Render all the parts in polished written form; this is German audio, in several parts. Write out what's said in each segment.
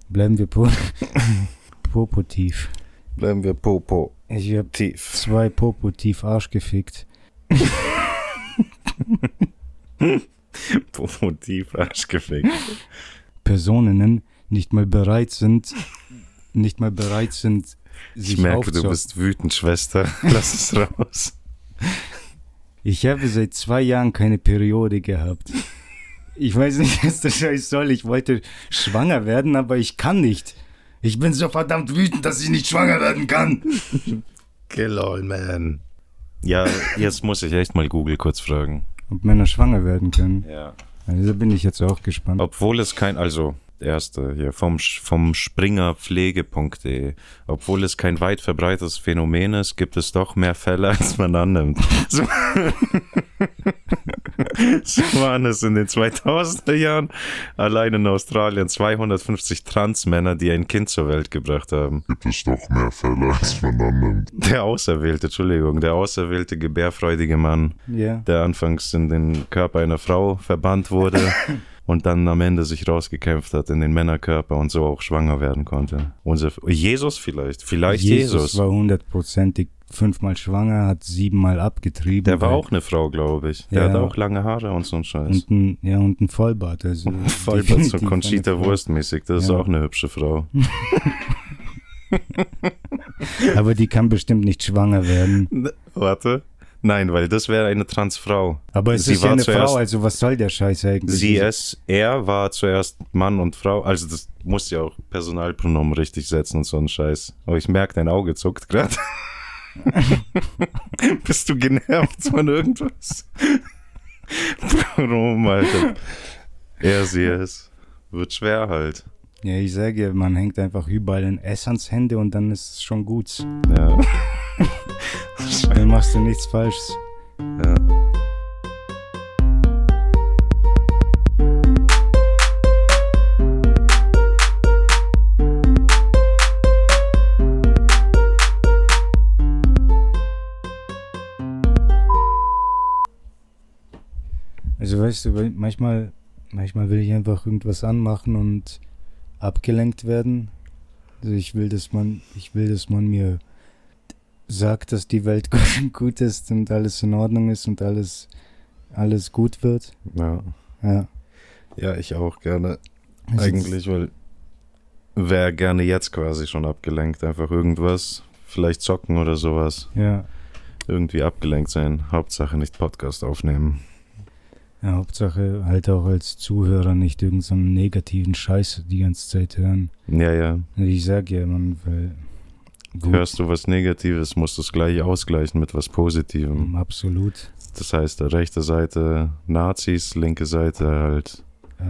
Bleiben wir popo-tief. Bleiben wir Popo. Ich hab tief. 2 Popo-tief Arsch gefickt. Popo tief Arsch gefickt. Personen nicht mal bereit sind, sich Ich merke, aufzuopfern. du bist wütend, Schwester. Lass es raus. Ich habe seit 2 Jahren keine Periode gehabt. Ich weiß nicht, was der Scheiß soll. Ich wollte schwanger werden, aber ich kann nicht. Ich bin so verdammt wütend, dass ich nicht schwanger werden kann. Lol, man. Ja, jetzt muss ich echt mal Google kurz fragen. Ob Männer schwanger werden können. Ja. Also da bin ich jetzt auch gespannt. Obwohl es erste hier vom springerpflege.de. Obwohl es kein weit verbreitetes Phänomen ist, gibt es doch mehr Fälle, als man annimmt. So waren es in den 2000er Jahren allein in Australien 250 Transmänner, die ein Kind zur Welt gebracht haben. Gibt es doch mehr Fälle, als man annimmt. Der auserwählte gebärfreudige Mann, Ja. der anfangs in den Körper einer Frau verbannt wurde und dann am Ende sich rausgekämpft hat in den Männerkörper und so auch schwanger werden konnte. Jesus vielleicht Jesus. war 100%ig 5-mal schwanger, hat 7-mal abgetrieben. Der war auch eine Frau, glaube ich. Der Ja. hatte auch lange Haare und so ein Scheiß. und ein Vollbart. Also Vollbart so definitiv Conchita eine Frau. Wurst mäßig. Das ist Ja. auch eine hübsche Frau. Aber die kann bestimmt nicht schwanger werden. Warte. Nein, weil das wäre eine Transfrau. Aber es Sie ist ja war eine zuerst- Frau, also was soll der Scheiß eigentlich? Er war zuerst Mann und Frau. Also das muss ja auch Personalpronomen richtig setzen und so ein Scheiß. Aber ich merke, dein Auge zuckt gerade. Bist du genervt von irgendwas? Pronomen, Alter. Er, sie, es. Wird schwer halt. Ja, ich sage ja, man hängt einfach überall ein S ans Hände und dann ist es schon gut. Ja. Dann machst du nichts Falsches. Ja. Also weißt du, weil manchmal will ich einfach irgendwas anmachen und abgelenkt werden. Also ich will, dass man mir sagt, dass die Welt gut ist und alles in Ordnung ist und alles gut wird. Ja. Ja. Ja, ich auch gerne. Also Eigentlich, weil wäre gerne jetzt quasi schon abgelenkt. Einfach irgendwas, vielleicht zocken oder sowas. Ja. Irgendwie abgelenkt sein. Hauptsache nicht Podcast aufnehmen. Ja, Hauptsache halt auch als Zuhörer nicht irgendeinen so einen negativen Scheiß die ganze Zeit hören. Ja, ja. Ich sag ja, man, weil gut, Hörst du was Negatives, musst du es gleich ausgleichen mit was Positivem. absolut. Das heißt, rechte Seite Nazis, linke Seite halt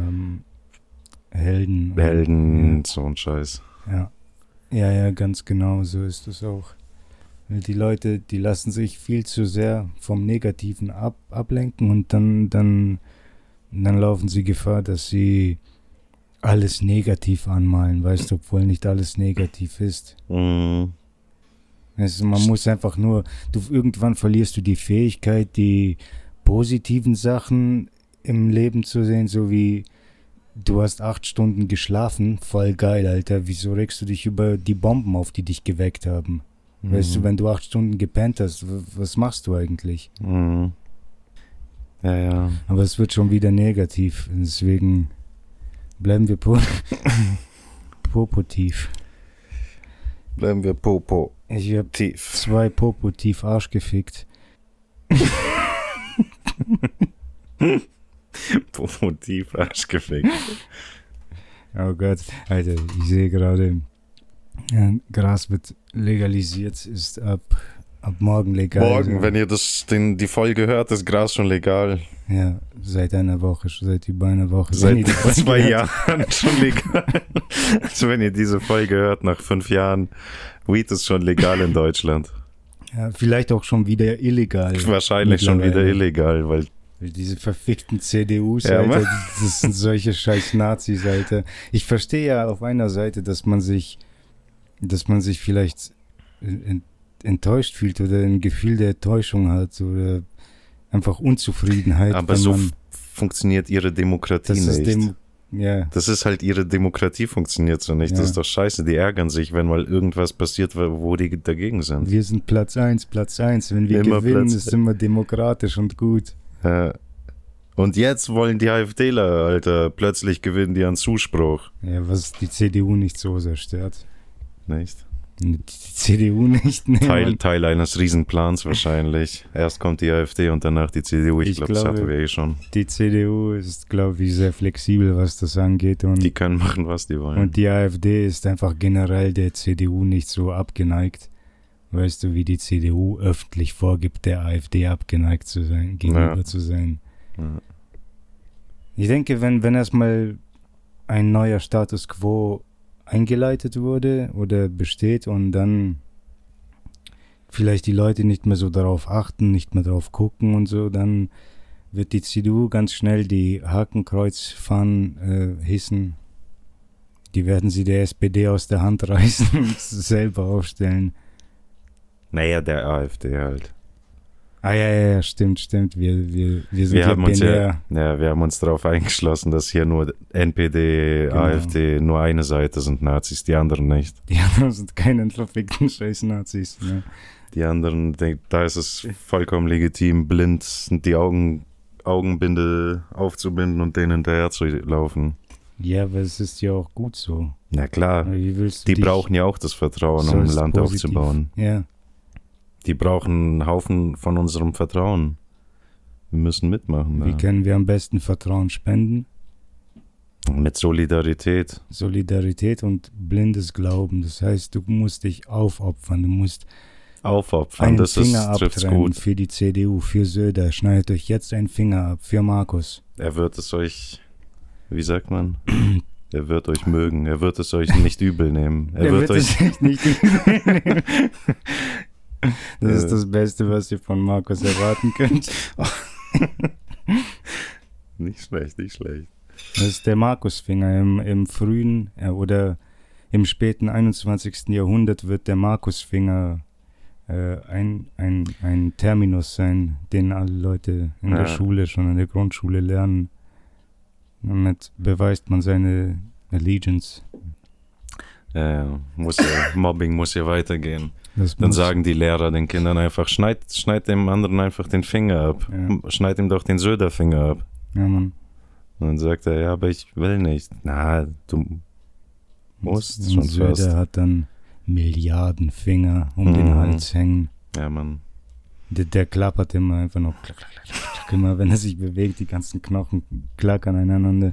Helden. so ein Scheiß. Ja. Ja, ganz genau, so ist es auch. Weil die Leute, die lassen sich viel zu sehr vom Negativen ablenken und dann laufen sie Gefahr, dass sie alles negativ anmalen, weißt du, obwohl nicht alles negativ ist. Mhm. Also man muss einfach nur, irgendwann verlierst du die Fähigkeit, die positiven Sachen im Leben zu sehen, so wie du hast 8 Stunden geschlafen, voll geil, Alter, wieso regst du dich über die Bomben auf, die dich geweckt haben? Weißt du, wenn du 8 Stunden gepennt hast, was machst du eigentlich? Mhm. Ja, ja. Aber es wird schon wieder negativ, deswegen bleiben wir popo-tief. Bleiben wir Popo Ich hab tief. 2 Popo-tief Arsch gefickt. Popo tief Arsch gefickt. Oh Gott, Alter, ich sehe gerade, ja, Gras wird legalisiert, ist ab morgen legal. Morgen, wenn ihr die Folge hört, ist Gras schon legal. Ja, seit über einer Woche. Seit Wenn ihr die Folge 2 hört. Jahren schon legal. Also wenn ihr diese Folge hört, nach 5 Jahren, Weed ist schon legal in Deutschland. Ja, vielleicht auch schon wieder illegal. Wahrscheinlich schon wieder mittlerweile. illegal, weil Weil diese verfickten CDUs, Ja, Alter, Mann. das sind solche scheiß Nazis, Alter. Ich verstehe ja auf einer Seite, dass man sich vielleicht enttäuscht fühlt oder ein Gefühl der Täuschung hat oder einfach Unzufriedenheit. aber wenn so man, funktioniert ihre Demokratie das ist nicht. Ja. Das ist halt, ihre Demokratie funktioniert so nicht. Ja. Das ist doch scheiße. Die ärgern sich, wenn mal irgendwas passiert, wo die dagegen sind. Wir sind Platz 1. Wenn wir Immer gewinnen, Platz- ist immer demokratisch und gut. Und jetzt wollen die AfDler, Alter, plötzlich gewinnen die an Zuspruch. Ja, was die CDU nicht so sehr stört. Nicht? Die CDU nicht. Nee, Mann. Teil eines Riesenplans wahrscheinlich. Erst kommt die AfD und danach die CDU. Ich glaube, das hatten wir schon. Die CDU ist, glaube ich, sehr flexibel, was das angeht. Und Die können machen, was die wollen. Und die AfD ist einfach generell der CDU nicht so abgeneigt. Weißt du, wie die CDU öffentlich vorgibt, der AfD abgeneigt zu sein, gegenüber zu sein. Ja. Ich denke, wenn erstmal ein neuer Status quo eingeleitet wurde oder besteht und dann vielleicht die Leute nicht mehr so darauf achten, nicht mehr darauf gucken und so, dann wird die CDU ganz schnell die Hakenkreuzfahnen hissen. Die werden sie der SPD aus der Hand reißen und selber aufstellen. Naja, der AfD halt. Ah ja, stimmt. Wir sind Wir haben uns binär. wir haben uns darauf eingeschlossen, dass hier nur NPD, Genau. AfD, nur eine Seite sind Nazis, die anderen nicht. Die anderen sind keine verfickten scheiß Nazis. Ne? Die anderen, da ist es vollkommen legitim, blind die Augenbinde aufzubinden und denen hinterher zu laufen. Ja, aber es ist ja auch gut so. Na klar, Aber wie willst du die dich brauchen ja auch das Vertrauen, um ein sollst Land positiv- aufzubauen. Ja, Die brauchen einen Haufen von unserem Vertrauen. Wir müssen mitmachen. wie Da. können wir am besten Vertrauen spenden? Mit Solidarität. Solidarität und blindes Glauben. Das heißt, du musst dich aufopfern. Du musst Aufopfern, einen das Finger trifft's abtrennen gut. für die CDU, für Söder. Schneidet euch jetzt einen Finger ab. Für Markus. Er wird es euch, wie sagt man? Er wird euch mögen. Er wird es euch nicht übel nehmen. Er wird euch. es echt nicht nehmen. Das ist das Beste, was ihr von Markus erwarten könnt. Nicht schlecht, nicht schlecht. Das ist der Markusfinger. Im frühen oder im späten 21. Jahrhundert wird der Markusfinger ein Terminus sein, den alle Leute in der Schule, schon in der Grundschule lernen. Damit beweist man seine Allegiance. Mobbing muss ja weitergehen. Das Dann muss- sagen die Lehrer den Kindern einfach, schneid dem anderen einfach den Finger ab. Ja. Schneid ihm doch den Söder-Finger ab. Ja, Mann. Und dann sagt er, ja, aber ich will nicht. Na, du musst Und schon Söder fast. hat dann Milliarden Finger um den Mhm. Hals hängen. Ja, Mann. Der klappert immer einfach noch. Klack, klack, klack, klack, klack. Immer wenn er sich bewegt, die ganzen Knochen klackern aneinander.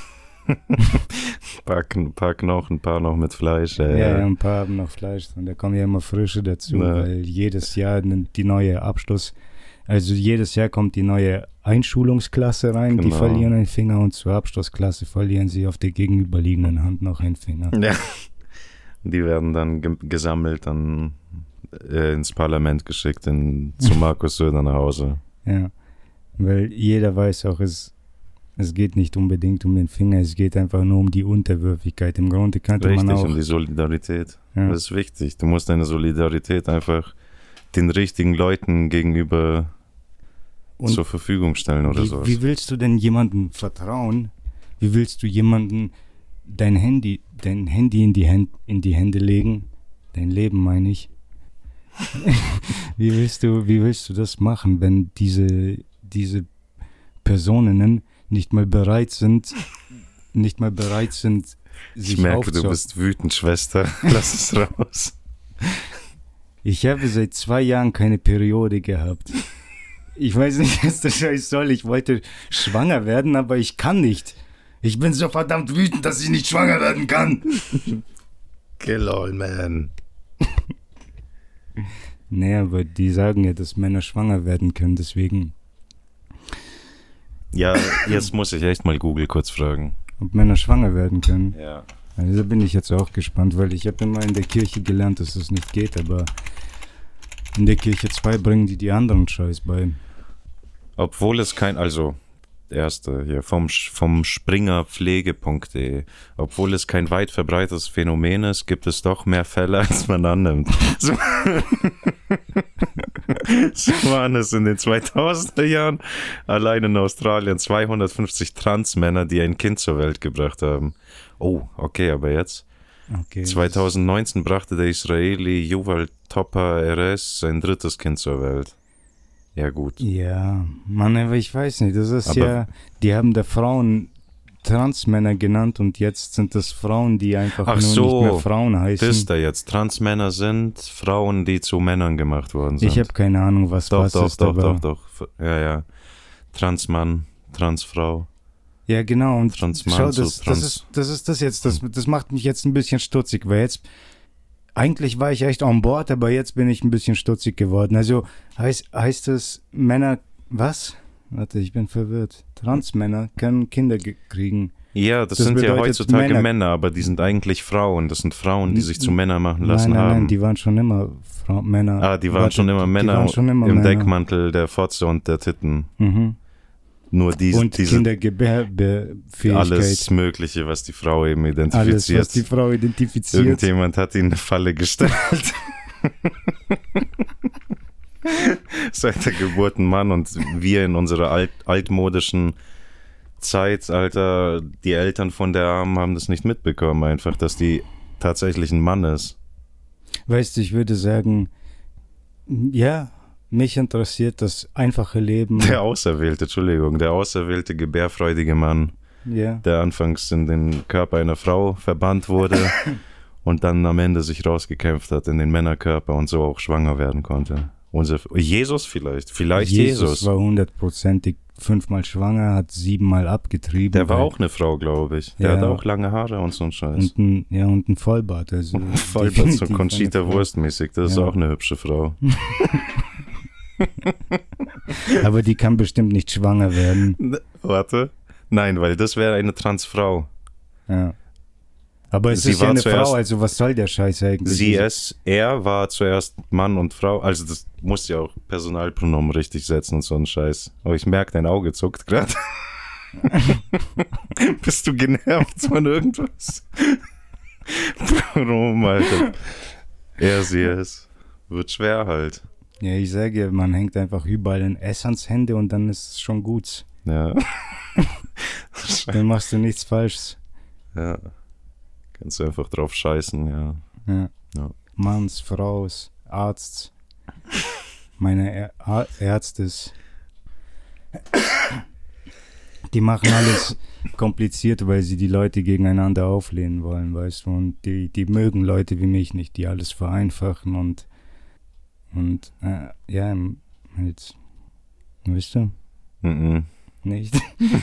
Paar Knochen, ein paar noch mit Fleisch. Ja, ein paar haben noch Fleisch und da kommen ja immer Frische dazu, Ja. weil jedes Jahr die neue jedes Jahr kommt die neue Einschulungsklasse rein, die Genau. verlieren einen Finger und zur Abschlussklasse verlieren sie auf der gegenüberliegenden Hand noch einen Finger. Ja. Die werden dann gesammelt, dann ins Parlament geschickt, zu Markus Söder nach Hause. Ja, weil jeder weiß auch, es geht nicht unbedingt um den Finger, es geht einfach nur um die Unterwürfigkeit. Im Grunde könnte Richtig, man auch... um die Solidarität. Ja. Das ist wichtig. Du musst deine Solidarität einfach den richtigen Leuten gegenüber Und zur Verfügung stellen oder sowas. Wie willst du denn jemandem vertrauen? Wie willst du jemandem dein Handy in die Hände legen? Dein Leben, meine ich. Wie willst du das machen, wenn diese Personen nicht mal bereit sind, sich Ich merke, du aufzu- bist wütend, Schwester. Lass es raus. Ich habe seit 2 Jahren keine Periode gehabt. Ich weiß nicht, was der Scheiß soll. Ich wollte schwanger werden, aber ich kann nicht. Ich bin so verdammt wütend, dass ich nicht schwanger werden kann. Kill all man. Nee, aber die sagen ja, dass Männer schwanger werden können, deswegen, Ja, jetzt muss ich echt mal Google kurz fragen. ob Männer schwanger werden können. Ja. Also da bin ich jetzt auch gespannt, weil ich habe immer in der Kirche gelernt, dass das nicht geht, aber in der Kirche 2 bringen die anderen Scheiß bei. Obwohl es erste hier vom Springerpflege.de. Obwohl es kein weit verbreitetes Phänomen ist, gibt es doch mehr Fälle, als man annimmt. So. So waren es in den 2000er Jahren allein in Australien 250 Transmänner, die ein Kind zur Welt gebracht haben. Oh, okay, aber jetzt? Okay. 2019 brachte der Israeli Yuval Topper RS sein drittes Kind zur Welt. Ja, gut. Ja, Mann, aber ich weiß nicht, das ist Aber- ja, die haben da Frauen Transmänner genannt und jetzt sind das Frauen, die einfach Ach nur so, nicht mehr Frauen heißen. Das da jetzt. Transmänner sind Frauen, die zu Männern gemacht worden sind. Ich habe keine Ahnung, was Doch, was doch, ist, doch, aber doch. Ja, ja. Transmann, Transfrau. ja, genau. Und Transmann schau, zu das ist das jetzt. Das macht mich jetzt ein bisschen stutzig, weil jetzt eigentlich war ich echt on board, aber jetzt bin ich ein bisschen stutzig geworden. Also heißt es Männer was? Warte, ich bin verwirrt. Transmänner können Kinder kriegen. Ja, das Das sind ja bedeutet heutzutage Männer. Männer, aber die sind eigentlich Frauen. Das sind Frauen, die sich zu Männern machen lassen nein, haben. die waren schon immer Männer. Die waren Warte, schon immer die Männer waren schon immer im Männer. Deckmantel der Fotze und der Titten. Mhm. Nur Und diese Kindergebärfähigkeit. alles Mögliche, was die Frau eben Alles, identifiziert. was die Frau identifiziert. Irgendjemand hat ihn in eine Falle gestellt. Seit der Geburt ein Mann und wir in unserer altmodischen Zeit, Alter, die Eltern von der Armen haben das nicht mitbekommen, einfach, dass die tatsächlich ein Mann ist. Weißt du, ich würde sagen, ja, mich interessiert das einfache Leben. Der auserwählte gebärfreudige Mann, Ja. der anfangs in den Körper einer Frau verbannt wurde und dann am Ende sich rausgekämpft hat in den Männerkörper und so auch schwanger werden konnte. Jesus vielleicht Jesus. war 100%ig 5-mal schwanger, hat 7-mal abgetrieben. Der war weil- auch eine Frau, glaube ich. Der Ja. hatte auch lange Haare und so ein Scheiß. und ein Vollbart. Also Vollbart so definitiv Conchita eine Frau. Wurst-mäßig. Das ist Ja. auch eine hübsche Frau. Aber die kann bestimmt nicht schwanger werden. Warte. Nein, weil das wäre eine Transfrau. Ja. Aber es Sie ist ja war eine zuerst- Frau, also was soll der Scheiß eigentlich? Er war zuerst Mann und Frau. Also das muss ja auch Personalpronomen richtig setzen und so ein Scheiß. Aber ich merke, dein Auge zuckt gerade. Bist du genervt von irgendwas? Pronomen, Alter. Er, sie, es. Wird schwer halt. Ja, ich sage ja, man hängt einfach überall ein S ans Hände und dann ist es schon gut. Ja. Dann machst du nichts Falsches. Ja. Kannst du einfach drauf scheißen, ja. Ja. Ja. Manns, Fraus, Arzt, meine Ärztes. Die machen alles kompliziert, weil sie die Leute gegeneinander auflehnen wollen, weißt du. Und die mögen Leute wie mich nicht, die alles vereinfachen und ja, halt, weißt du, Mhm. nicht.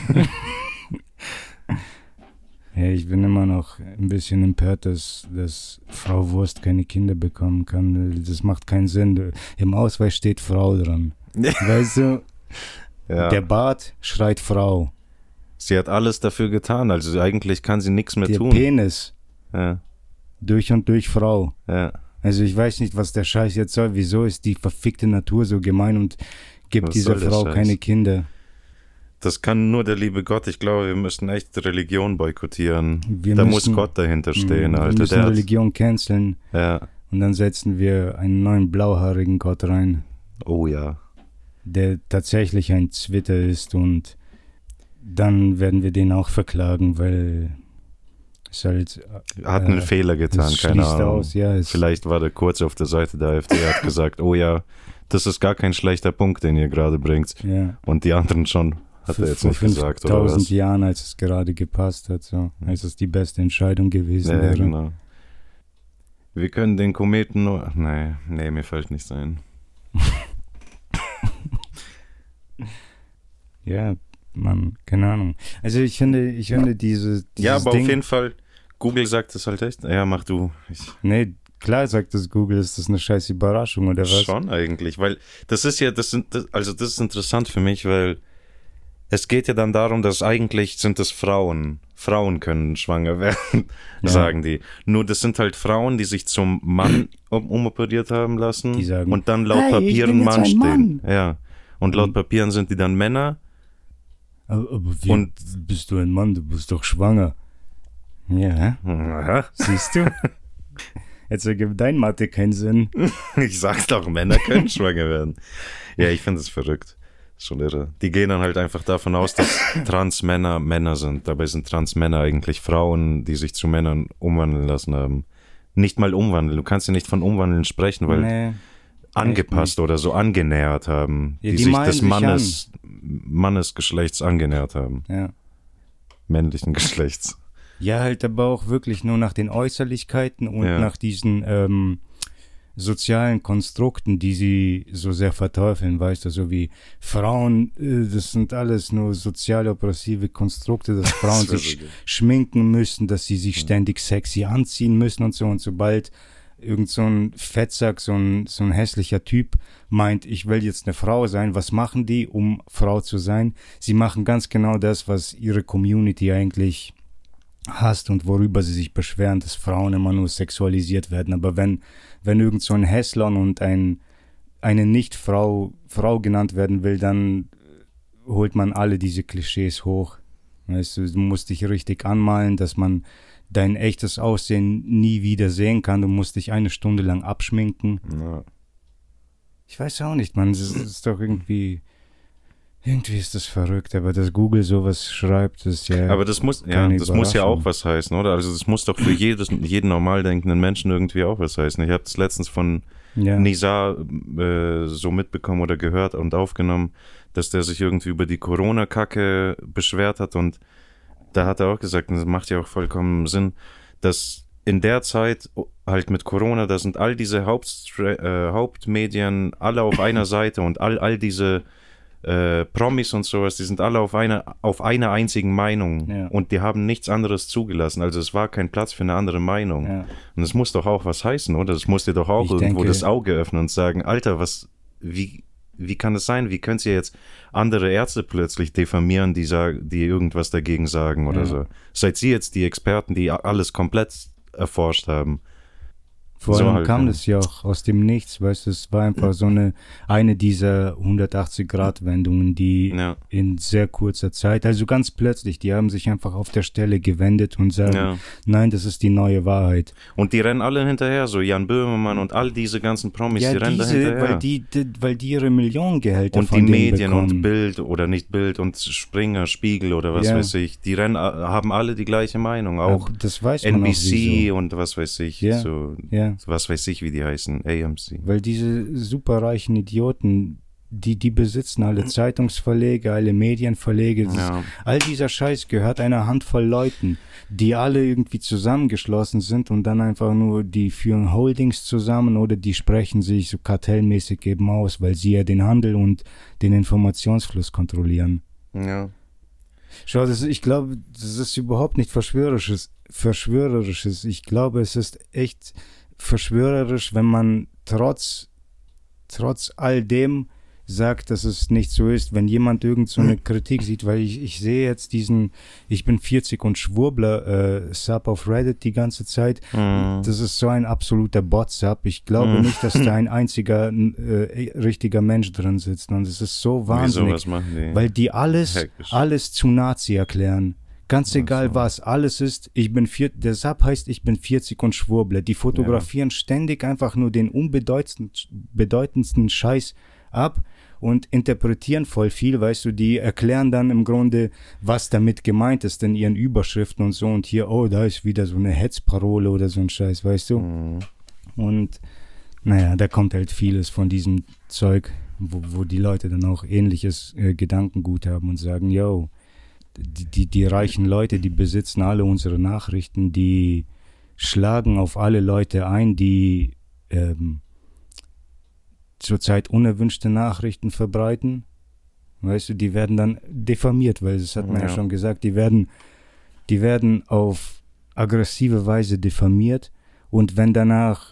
Ja, ich bin immer noch ein bisschen empört, dass Frau Wurst keine Kinder bekommen kann. Das macht keinen Sinn. Im Ausweis steht Frau dran. Weißt du, Ja. der Bart schreit Frau. Sie hat alles dafür getan, also eigentlich kann sie nichts mehr Der tun. Penis Ja. durch und durch Frau. Ja. Also ich weiß nicht, was der Scheiß jetzt soll. Wieso ist die verfickte Natur so gemein und gibt Was dieser soll der Frau Scheiß? keine Kinder? Das kann nur der liebe Gott. Ich glaube, wir müssen echt Religion boykottieren. Wir Da müssen- muss Gott dahinter stehen, Wir Alter. müssen Der hat, Religion canceln ja. und dann setzen wir einen neuen blauhaarigen Gott rein, Oh ja. der tatsächlich ein Zwitter ist, und dann werden wir den auch verklagen, weil es halt Hat einen Fehler getan, es keine schließt Ahnung. aus, ja, es, Vielleicht war der kurz auf der Seite der AfD, hat gesagt, oh ja, das ist gar kein schlechter Punkt, den ihr gerade bringt. ja, Und die anderen schon, hat er jetzt vor nicht gesagt, oder 5000 was? Jahren, als es gerade gepasst hat, so, als es die beste Entscheidung gewesen Ja, wäre. genau. Wir können den Kometen nur... Nee, mir fällt nichts ein. Ja, Mann, keine Ahnung. Also ich finde dieses Ja, aber Ding, auf jeden Fall, Google sagt es halt echt. Ja, mach du. nee, klar sagt das Google, ist das eine scheiß Überraschung oder was? Schon eigentlich, weil das ist ja, das ist interessant für mich, weil es geht ja dann darum, dass eigentlich sind es Frauen. Frauen können schwanger werden, Ja. sagen die. Nur das sind halt Frauen, die sich zum Mann umoperiert haben lassen Die sagen, und dann laut "Hey, ich Papieren bin jetzt Mann ein stehen. Mann." Ja. Und laut Papieren sind die dann Männer. Aber wie Und- bist du ein Mann, du bist doch schwanger. Ja, Aha. siehst du? Jetzt ergibt dein Mathe keinen Sinn. Ich sag's doch, Männer können schwanger werden. Ja, ich finde es verrückt. Schon irre. Die gehen dann halt einfach davon aus, dass Transmänner Männer sind. Dabei sind Transmänner eigentlich Frauen, die sich zu Männern umwandeln lassen haben. Nicht mal umwandeln. Du kannst ja nicht von umwandeln sprechen, weil angepasst oder so angenähert haben. Ja, die sich des Mannesgeschlechts angenähert haben. Ja. Männlichen Geschlechts. Ja, halt aber auch wirklich nur nach den Äußerlichkeiten und nach diesen sozialen Konstrukten, die sie so sehr verteufeln, weißt du, so wie Frauen, das sind alles nur sozial oppressive Konstrukte, dass Frauen sich schminken müssen, dass sie sich ständig sexy anziehen müssen und so, und sobald irgend so ein Fettsack, so ein hässlicher Typ meint, ich will jetzt eine Frau sein, was machen die, um Frau zu sein? Sie machen ganz genau das, was ihre Community eigentlich hasst und worüber sie sich beschweren, dass Frauen immer nur sexualisiert werden. Aber wenn irgend so ein Hässlern und eine Nicht-Frau genannt werden will, dann holt man alle diese Klischees hoch. Weißt du musst dich richtig anmalen, dass man dein echtes Aussehen nie wieder sehen kann. Du musst dich 1 Stunde lang abschminken. Ja. Ich weiß auch nicht, man, das ist doch irgendwie ist das verrückt, aber dass Google sowas schreibt, ist ja. Aber das muss ja auch was heißen, oder? Also das muss doch für jeden normal denkenden Menschen irgendwie auch was heißen. Ich habe das letztens von Nizar so mitbekommen oder gehört und aufgenommen, dass der sich irgendwie über die Corona-Kacke beschwert hat, und da hat er auch gesagt, und das macht ja auch vollkommen Sinn, dass in der Zeit halt mit Corona, da sind all diese Hauptmedien alle auf einer Seite und all diese Promis und sowas, die sind alle auf einer einzigen Meinung und die haben nichts anderes zugelassen. Also es war kein Platz für eine andere Meinung. Ja. Und das muss doch auch was heißen, oder? Das muss dir doch auch irgendwo das Auge öffnen und sagen, Alter, wie kann das sein? Wie könnt ihr jetzt andere Ärzte plötzlich diffamieren, die irgendwas dagegen sagen oder so? Seid ihr jetzt die Experten, die alles komplett erforscht haben? Vor allem kam das ja auch aus dem Nichts, weißt du, es war einfach so eine dieser 180-Grad-Wendungen, die in sehr kurzer Zeit, also ganz plötzlich, die haben sich einfach auf der Stelle gewendet und sagen, nein, das ist die neue Wahrheit. Und die rennen alle hinterher, so Jan Böhmermann und all diese ganzen Promis, die rennen da hinterher. Weil die ihre Millionengehälter und von die Medien bekommen. Und Bild oder nicht Bild und Springer, Spiegel oder was weiß ich, die haben alle die gleiche Meinung, auch das weiß man NBC auch und was weiß ich, was weiß ich, wie die heißen, AMC. Weil diese superreichen Idioten, die besitzen alle Zeitungsverlege, alle Medienverlege. All dieser Scheiß gehört einer Handvoll Leuten, die alle irgendwie zusammengeschlossen sind und dann einfach nur, die führen Holdings zusammen oder die sprechen sich so kartellmäßig eben aus, weil sie ja den Handel und den Informationsfluss kontrollieren. Ja. Schau, ich glaube, das ist überhaupt nicht Verschwörerisches. Ich glaube, es ist echt verschwörerisch, wenn man trotz all dem sagt, dass es nicht so ist, wenn jemand irgend so eine Kritik sieht, weil ich sehe jetzt diesen ich bin 40 und Schwurbler Sub auf Reddit die ganze Zeit. Das ist so ein absoluter Bot-Sub. Ich glaube nicht, dass da ein einziger richtiger Mensch drin sitzt, und es ist so wahnsinnig, was machen die? Weil die alles zu Nazi erklären. Ganz egal was, alles ist, der Sub heißt, ich bin 40 und Schwurbler. Die fotografieren ständig einfach nur den unbedeutendsten Scheiß ab und interpretieren voll viel, weißt du, die erklären dann im Grunde, was damit gemeint ist in ihren Überschriften und so, und hier, da ist wieder so eine Hetzparole oder so ein Scheiß, weißt du. Und naja, da kommt halt vieles von diesem Zeug, wo die Leute dann auch ähnliches Gedankengut haben und sagen, yo, die reichen Leute, die besitzen alle unsere Nachrichten, die schlagen auf alle Leute ein, die zurzeit unerwünschte Nachrichten verbreiten. Weißt du, die werden dann diffamiert, weil das hat man ja schon gesagt, die werden auf aggressive Weise diffamiert, und wenn danach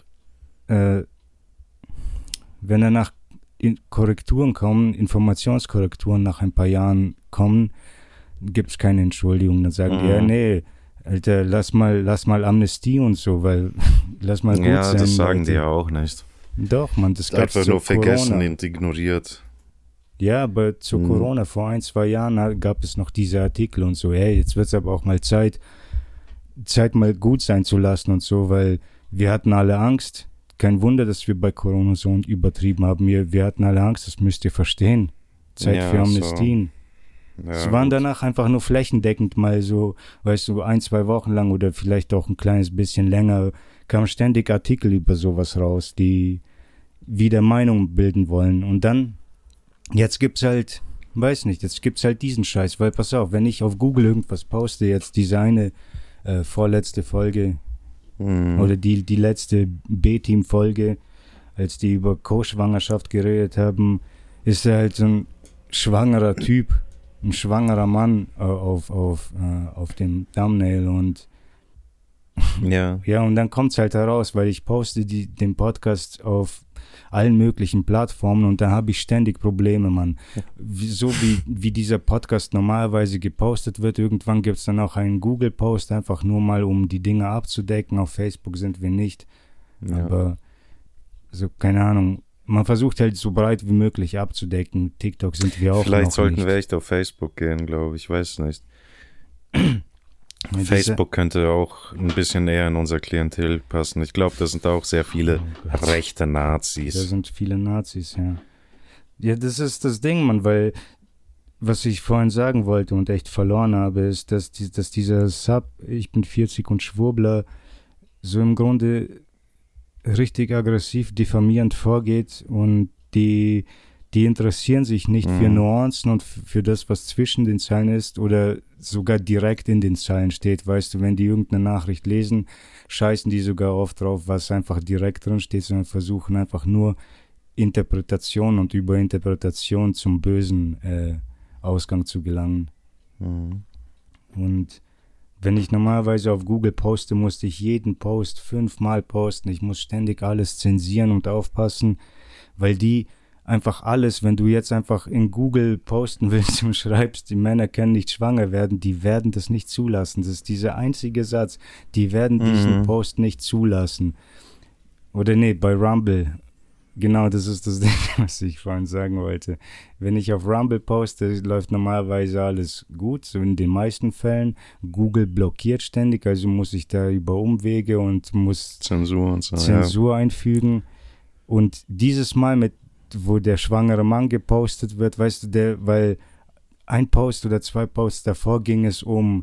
Korrekturen kommen, Informationskorrekturen nach ein paar Jahren kommen, gibt es keine Entschuldigung. Dann sagen die, nee, Alter, lass mal Amnestie und so, weil lass mal gut sein. Ja, das sagen Leute. die ja auch nicht. Doch, man, das gab es einfach nur vergessen und ignoriert. Ja, aber zu Corona vor 1-2 Jahren gab es noch diese Artikel und so, jetzt wird es aber auch mal Zeit, Zeit mal gut sein zu lassen und so, weil wir hatten alle Angst. Kein Wunder, dass wir bei Corona so übertrieben haben. Wir hatten alle Angst, das müsst ihr verstehen. Zeit für Amnestien. So. Es waren danach einfach nur flächendeckend mal so, weißt du, 1-2 Wochen lang oder vielleicht auch ein kleines bisschen länger, kamen ständig Artikel über sowas raus, die wieder Meinung bilden wollen. Und dann, jetzt gibt's halt, weiß nicht, jetzt gibt's halt diesen Scheiß, weil pass auf, wenn ich auf Google irgendwas poste, jetzt diese eine vorletzte Folge, oder die letzte B-Team-Folge, als die über Co-Schwangerschaft geredet haben, ist er halt so ein schwangerer Typ, ein schwangerer Mann auf dem Thumbnail und ja, und dann kommt's halt heraus, weil ich poste den Podcast auf allen möglichen Plattformen und da habe ich ständig Probleme, Mann. So wie dieser Podcast normalerweise gepostet wird, irgendwann gibt es dann auch einen Google-Post, einfach nur mal, um die Dinge abzudecken. Auf Facebook sind wir nicht. Ja. Aber so, keine Ahnung, man versucht halt so breit wie möglich abzudecken. TikTok sind wir auch Vielleicht noch sollten nicht. wir echt auf Facebook gehen, glaube ich, weiß nicht. Facebook könnte auch ein bisschen eher in unser Klientel passen. Ich glaube, da sind auch sehr viele rechte Nazis. Da sind viele Nazis, ja. Ja, das ist das Ding, Mann, weil was ich vorhin sagen wollte und echt verloren habe, ist, dass dieser Sub, ich bin 40 und Schwurbler, so im Grunde richtig aggressiv diffamierend vorgeht und die interessieren sich nicht für Nuancen und für das, was zwischen den Zeilen ist oder sogar direkt in den Zeilen steht. Weißt du, wenn die irgendeine Nachricht lesen, scheißen die sogar oft drauf, was einfach direkt drin steht, sondern versuchen einfach nur Interpretation und über Interpretation zum bösen Ausgang zu gelangen. Und wenn ich normalerweise auf Google poste, musste ich jeden Post 5-mal posten. Ich muss ständig alles zensieren und aufpassen, weil die einfach alles, wenn du jetzt einfach in Google posten willst und schreibst, die Männer können nicht schwanger werden, die werden das nicht zulassen. Das ist dieser einzige Satz, die werden diesen Post nicht zulassen. Oder nee, bei Rumble. Genau, das ist das Ding, was ich vorhin sagen wollte. Wenn ich auf Rumble poste, läuft normalerweise alles gut, so in den meisten Fällen. Google blockiert ständig, also muss ich da über Umwege und muss Zensur einfügen. Und dieses Mal wo der schwangere Mann gepostet wird, weißt du, weil ein Post oder 2 Posts davor ging es um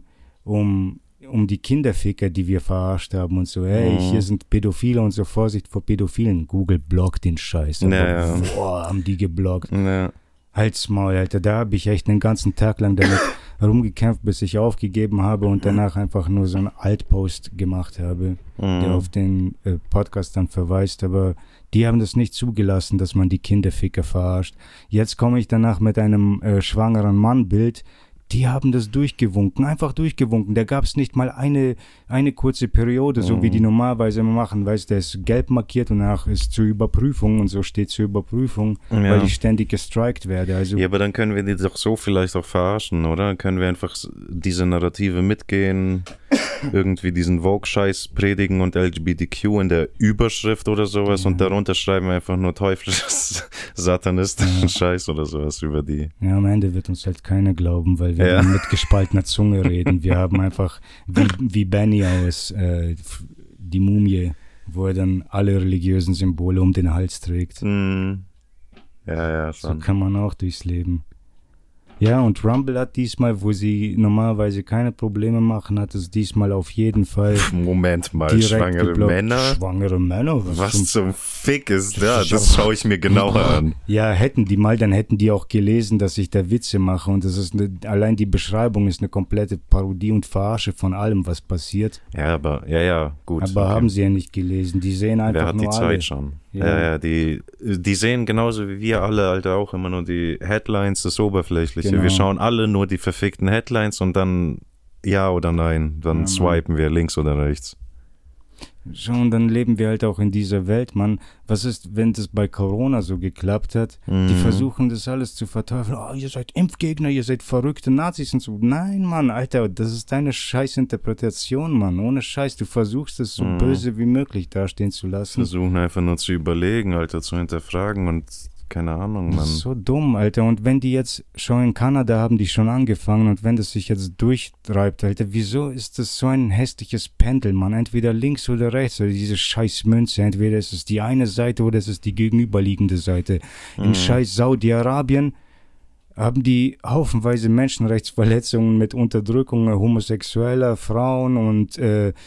die Kinderficker, die wir verarscht haben und so, hey, hier sind Pädophile und so, Vorsicht vor Pädophilen. Google blockt den Scheiß. Boah, haben die geblockt. Halt's Maul, Alter, da habe ich echt einen ganzen Tag lang damit rumgekämpft, bis ich aufgegeben habe und danach einfach nur so einen Altpost gemacht habe, der auf den Podcast dann verweist, aber die haben das nicht zugelassen, dass man die Kinderficker verarscht. Jetzt komme ich danach mit einem schwangeren Mann-Bild. Die haben das durchgewunken, einfach durchgewunken. Da gab es nicht mal eine kurze Periode, so wie die normalerweise immer machen. Weißt du, der ist gelb markiert und danach ist zur Überprüfung und so steht zur Überprüfung, weil ich ständig gestrikt werde. Also ja, aber dann können wir die doch so vielleicht auch verarschen, oder? Dann können wir einfach diese Narrative mitgehen, irgendwie diesen Vogue-Scheiß predigen und LGBTQ in der Überschrift oder sowas und darunter schreiben wir einfach nur teuflisches satanistischen Scheiß oder sowas über die. Ja, am Ende wird uns halt keiner glauben, weil wir mit gespaltener Zunge reden. Wir haben einfach, wie Benny aus die Mumie, wo er dann alle religiösen Symbole um den Hals trägt. Ja, So schon. kann man auch durchs Leben. Ja, und Rumble hat diesmal, wo sie normalerweise keine Probleme machen, hat es diesmal auf jeden Fall Moment mal, schwangere geblockt. Männer? Schwangere Männer? Was zum Fick ist da? Das schaue ich mir genauer an. Ja, hätten die mal, dann hätten die auch gelesen, dass ich da Witze mache und das ist allein die Beschreibung ist eine komplette Parodie und Verarsche von allem, was passiert. Ja, aber, gut. Aber haben sie ja nicht gelesen, die sehen einfach Wer hat nur die alle. Zeit schon? Ja, die sehen genauso wie wir alle, Alter, auch immer nur die Headlines, das Oberflächliche. Genau. Wir schauen alle nur die verfickten Headlines und dann ja oder nein, dann swipen wir links oder rechts. So, und dann leben wir halt auch in dieser Welt, Mann. Was ist, wenn das bei Corona so geklappt hat? Die versuchen das alles zu verteufeln. Oh, ihr seid Impfgegner, ihr seid verrückte Nazis und so. Nein, Mann, Alter, das ist deine Scheißinterpretation, Mann. Ohne Scheiß, du versuchst es so böse wie möglich dastehen zu lassen. Versuchen einfach nur zu überlegen, Alter, zu hinterfragen und keine Ahnung, Mann. Das ist so dumm, Alter. Und wenn die jetzt schon in Kanada haben, die schon angefangen und wenn das sich jetzt durchtreibt, Alter, wieso ist das so ein hässliches Pendel, Mann? Entweder links oder rechts, oder diese scheiß Münze. Entweder ist es die eine Seite oder ist es die gegenüberliegende Seite. In scheiß Saudi-Arabien haben die haufenweise Menschenrechtsverletzungen mit Unterdrückung homosexueller Frauen und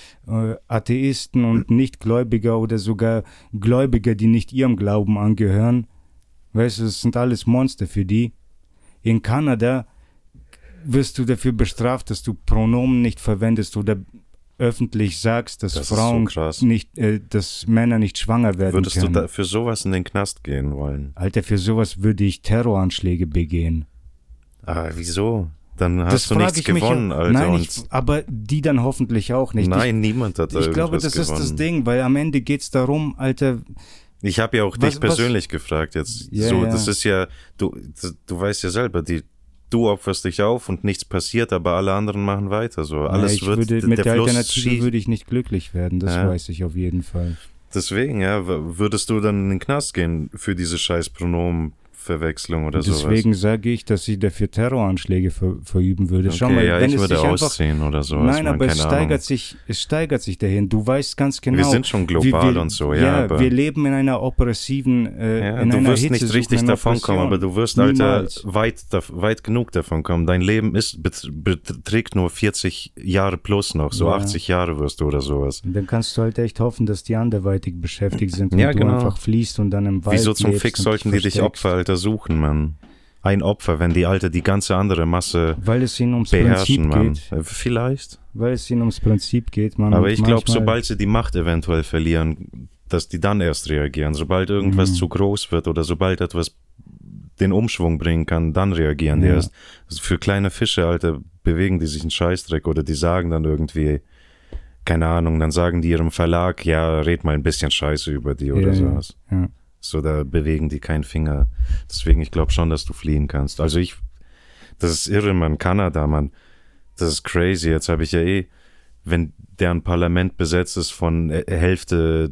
Atheisten und Nichtgläubiger oder sogar Gläubiger, die nicht ihrem Glauben angehören. Weißt du, das sind alles Monster für die. In Kanada wirst du dafür bestraft, dass du Pronomen nicht verwendest oder öffentlich sagst, dass Frauen so nicht, dass Männer nicht schwanger werden Würdest können. du für sowas in den Knast gehen wollen? Alter, für sowas würde ich Terroranschläge begehen. Ah, wieso? Dann hast du nichts gewonnen, Alter. Nein, aber die dann hoffentlich auch nicht. Nein, niemand hat da Ich glaube, das ist das Ding, weil am Ende geht es darum, Alter. Ich habe ja auch dich persönlich gefragt jetzt. Ja, so, ja. das ist ja, du weißt ja selber, du opferst dich auf und nichts passiert, aber alle anderen machen weiter. So, alles Mit der Alternative würde ich nicht glücklich werden, das weiß ich auf jeden Fall. Deswegen, ja, würdest du dann in den Knast gehen für diese scheiß Pronomenverwechslung oder sowas? Deswegen sage ich, dass ich dafür Terroranschläge verüben würde. Okay, Schau mal, ja, wenn ich es würde sich ausziehen oder sowas. Nein, aber es steigert sich dahin. Du weißt ganz genau. Wir sind schon global und so, ja. Aber wir leben in einer oppressiven, du wirst nicht richtig davon kommen, aber du wirst, Alter, weit genug davon kommen. Dein Leben beträgt nur 40 Jahre plus noch, so 80 Jahre wirst du oder sowas. Und dann kannst du halt echt hoffen, dass die anderweitig beschäftigt sind und du einfach fließt und dann im Wald Wieso zum Fick sollten die dich Opfer, Alter, suchen, Mann? Ein Opfer, wenn die ganze andere Masse weil es ihnen ums beherrschen, Prinzip Mann. geht. Vielleicht. Weil es ihnen ums Prinzip geht, Mann. Aber ich glaube, sobald sie die Macht eventuell verlieren, dass die dann erst reagieren. Sobald irgendwas zu groß wird oder sobald etwas den Umschwung bringen kann, dann reagieren die erst. Also für kleine Fische, Alter, bewegen die sich einen Scheißdreck oder die sagen dann irgendwie, keine Ahnung, dann sagen die ihrem Verlag, ja, red mal ein bisschen Scheiße über die oder sowas. Ja. So, da bewegen die keinen Finger. Deswegen, ich glaube schon, dass du fliehen kannst. Also das ist irre, Mann, Kanada, Mann. Das ist crazy. Jetzt habe ich ja wenn deren Parlament besetzt ist von die Hälfte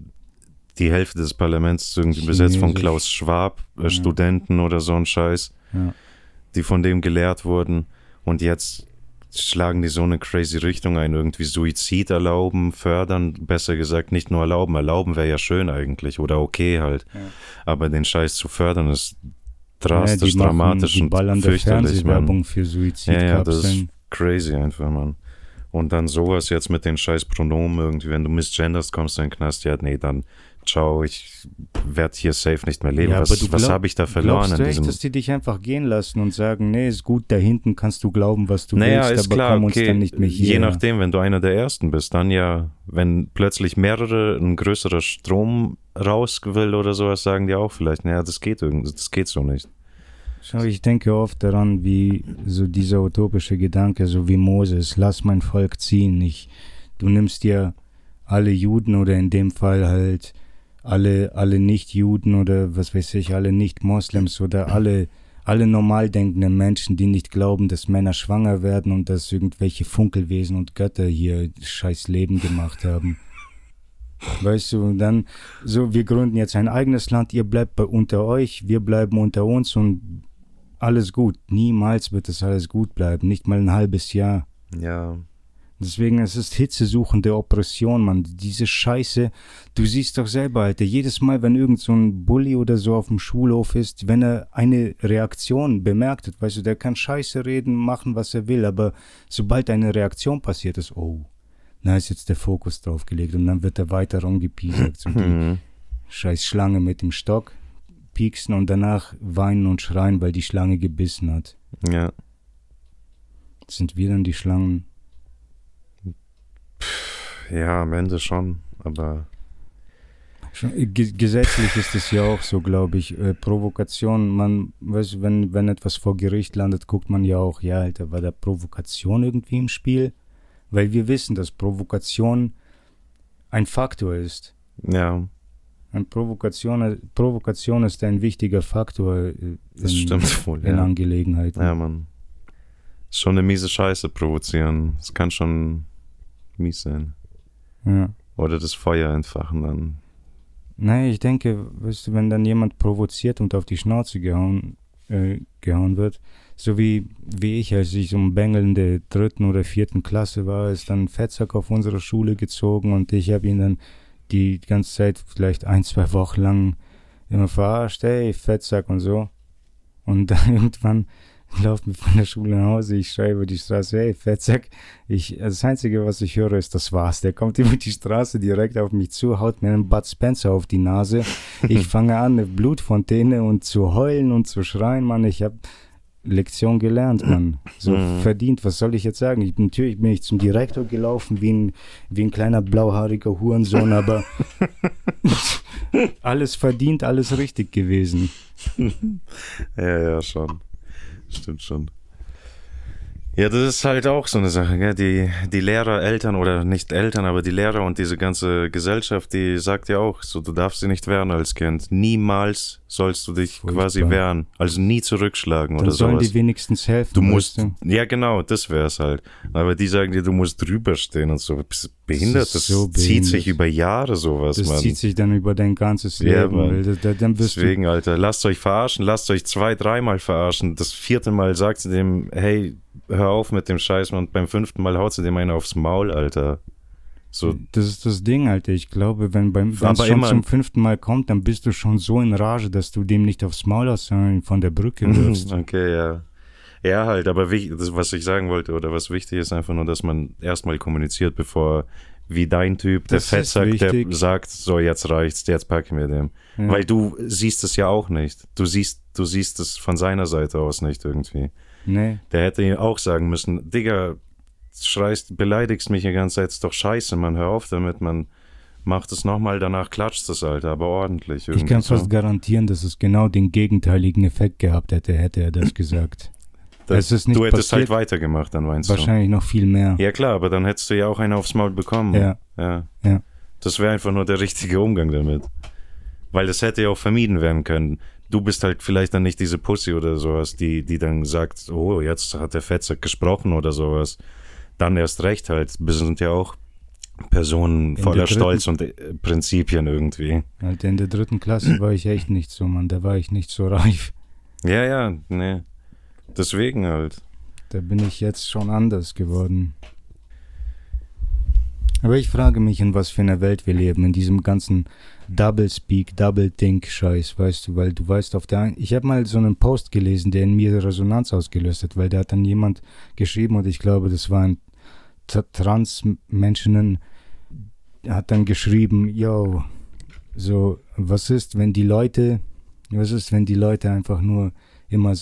des Parlaments irgendwie besetzt von Klaus Schwab, Studenten oder so ein Scheiß, die von dem gelehrt wurden. Und jetzt schlagen die so eine crazy Richtung ein, irgendwie Suizid erlauben, fördern, besser gesagt, nicht nur erlauben wäre ja schön eigentlich oder okay halt, aber den Scheiß zu fördern ist drastisch, dramatisch und fürchterlich, Mann. Für Suizidkapseln. Ja, das ist crazy einfach, Mann. Und dann sowas jetzt mit den scheiß Pronomen irgendwie, wenn du misgenderst, kommst du in den Knast, ja, nee, dann ciao, ich werde hier safe nicht mehr leben. Ja, was habe ich da verloren? Glaubst du echt, dass die dich einfach gehen lassen und sagen, nee, ist gut, da hinten kannst du glauben, was du willst, ist aber klar, komm uns dann nicht mehr hier. Je nachdem, wenn du einer der Ersten bist, dann ja, wenn plötzlich ein größerer Strom raus will oder sowas, sagen die auch vielleicht, naja, das geht so nicht. Schau, ich denke oft daran, wie so dieser utopische Gedanke, so wie Moses, lass mein Volk ziehen. Du nimmst dir alle Juden oder in dem Fall halt alle Nicht-Juden oder was weiß ich, alle Nicht-Moslems oder alle normal denkenden Menschen, die nicht glauben, dass Männer schwanger werden und dass irgendwelche Funkelwesen und Götter hier scheiß Leben gemacht haben. Weißt du, und dann so, wir gründen jetzt ein eigenes Land, ihr bleibt unter euch, wir bleiben unter uns und alles gut. Niemals wird es alles gut bleiben, nicht mal ein halbes Jahr. Ja. Deswegen, es ist hitzesuchende Oppression, Mann. Diese Scheiße, du siehst doch selber, Alter, jedes Mal, wenn irgend so ein Bulli oder so auf dem Schulhof ist, wenn er eine Reaktion bemerkt hat, weißt du, der kann Scheiße reden, machen, was er will, aber sobald eine Reaktion passiert ist, oh, da ist jetzt der Fokus drauf gelegt und dann wird er weiter rumgepiesert. So die scheiß Schlange mit dem Stock pieksen und danach weinen und schreien, weil die Schlange gebissen hat. Ja. Sind wir dann die Schlangen? Ja, am Ende schon, aber gesetzlich ist es ja auch so, glaube ich, Provokation, man, weißt, wenn etwas vor Gericht landet, guckt man ja auch, ja, Alter, war da Provokation irgendwie im Spiel? Weil wir wissen, dass Provokation ein Faktor ist. Ja. Provokation ist ein wichtiger Faktor in Angelegenheiten. Ja, Mann. Ist schon eine miese Scheiße provozieren. Es kann schon mies sein. Ja. Oder das Feuer entfachen dann. Nein, ich denke, weißt du, wenn dann jemand provoziert und auf die Schnauze gehauen wird, so wie ich, als ich so ein Bengel in der 3. oder 4. Klasse war, ist dann ein Fettsack auf unsere Schule gezogen und ich habe ihn dann die ganze Zeit, vielleicht 1-2 Wochen lang immer verarscht, hey, Fettsack und so. Und dann irgendwann laufen wir von der Schule nach Hause, ich schreibe über die Straße, hey, Fettsack. Das Einzige, was ich höre, ist, das war's. Der kommt über die Straße direkt auf mich zu, haut mir einen Bud Spencer auf die Nase. Ich fange an, eine Blutfontäne und zu heulen und zu schreien, Mann. Ich habe Lektion gelernt, Mann. So verdient, was soll ich jetzt sagen? Natürlich bin ich zum Direktor gelaufen, wie ein kleiner blauhaariger Hurensohn, aber alles verdient, alles richtig gewesen. Ja, schon. Stimmt schon. Ja, das ist halt auch so eine Sache, gell? Die Lehrer, Eltern oder nicht Eltern, aber die Lehrer und diese ganze Gesellschaft, die sagt ja auch so, du darfst sie nicht wehren als Kind. Niemals sollst du dich quasi wehren. Also nie zurückschlagen oder sowas. Dann sollen die wenigstens helfen. Du musst, ja genau, das wär's halt. Aber die sagen dir, du musst drüber stehen und so. Bist behindert? Das so zieht sich über Jahre sowas, Mann. Das zieht sich dann über dein ganzes Leben. Mann. Dann deswegen, Alter, lasst euch verarschen, lasst euch 2-3 Mal verarschen. Das 4. Mal sagt sie dem, hey, hör auf mit dem Scheiß, und beim 5. Mal haut sie dem einen aufs Maul, Alter. So. Das ist das Ding, Alter. Ich glaube, wenn es schon zum 5. Mal kommt, dann bist du schon so in Rage, dass du dem nicht aufs Maul hast, sondern von der Brücke wirfst. Okay, ja. Ja, halt, aber das, was ich sagen wollte, oder was wichtig ist, einfach nur, dass man erstmal kommuniziert, bevor, wie dein Typ, der Fettsack, der sagt, so, jetzt reicht's, jetzt packen wir dem. Ja. Weil du siehst es ja auch nicht. Du siehst es von seiner Seite aus nicht irgendwie. Nee. Der hätte ihm auch sagen müssen, Digga, beleidigst mich die ganze Zeit, ist doch scheiße, man, hör auf damit, man macht es nochmal, danach klatscht es, Alter, aber ordentlich. Ich kann fast garantieren, dass es genau den gegenteiligen Effekt gehabt hätte er das gesagt. Du hättest halt weitergemacht, dann meinst wahrscheinlich noch viel mehr. Ja klar, aber dann hättest du ja auch einen aufs Maul bekommen. Ja. Das wäre einfach nur der richtige Umgang damit. Weil das hätte ja auch vermieden werden können. Du bist halt vielleicht dann nicht diese Pussy oder sowas, die dann sagt, oh, jetzt hat der Fettsack gesprochen oder sowas. Dann erst recht halt. Wir sind ja auch Personen voller Stolz und Prinzipien irgendwie. Alter, in der 3. Klasse war ich echt nicht so, Mann. Da war ich nicht so reif. Ja, nee. Deswegen halt. Da bin ich jetzt schon anders geworden. Aber ich frage mich, in was für einer Welt wir leben, in diesem ganzen Double-Speak, Double-Think-Scheiß, weißt du, weil du weißt, ich habe mal so einen Post gelesen, der in mir Resonanz ausgelöst hat, weil da hat dann jemand geschrieben, und ich glaube, das war ein Trans-Menschen, hat dann geschrieben, yo, so, was ist, wenn die Leute einfach nur immer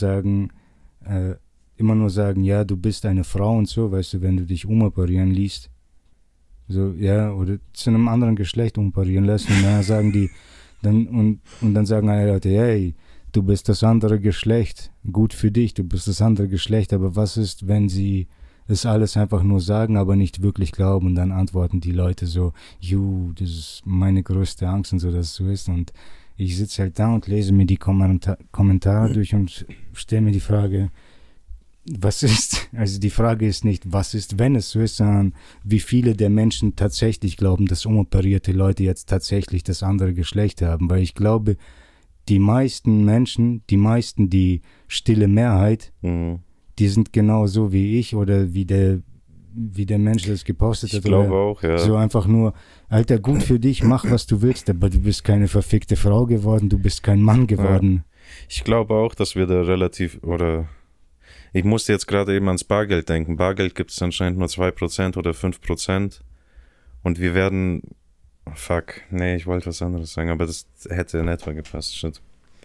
nur sagen, ja, du bist eine Frau und so, weißt du, wenn du dich umoperieren liest, so, ja, oder zu einem anderen Geschlecht umoperieren lässt, und dann sagen die, dann sagen alle Leute, hey, du bist das andere Geschlecht, gut für dich, du bist das andere Geschlecht, aber was ist, wenn sie es alles einfach nur sagen, aber nicht wirklich glauben, und dann antworten die Leute so, das ist meine größte Angst und so, dass es so ist, und ich sitze halt da und lese mir die Kommentare durch und stelle mir die Frage, was ist, also die Frage ist nicht, was ist, wenn es so ist, sondern wie viele der Menschen tatsächlich glauben, dass umoperierte Leute jetzt tatsächlich das andere Geschlecht haben, weil ich glaube, die meisten Menschen, die stille Mehrheit, die sind genau so wie ich oder wie der Mensch das gepostet hat. Ich glaube auch, ja. So einfach nur, Alter, gut für dich, mach was du willst, aber du bist keine verfickte Frau geworden, du bist kein Mann geworden. Ja. Ich glaube auch, dass wir da ich musste jetzt gerade eben ans Bargeld denken. Bargeld gibt es anscheinend nur 2% oder 5%. Und wir werden, ich wollte was anderes sagen, aber das hätte in etwa gepasst, shit.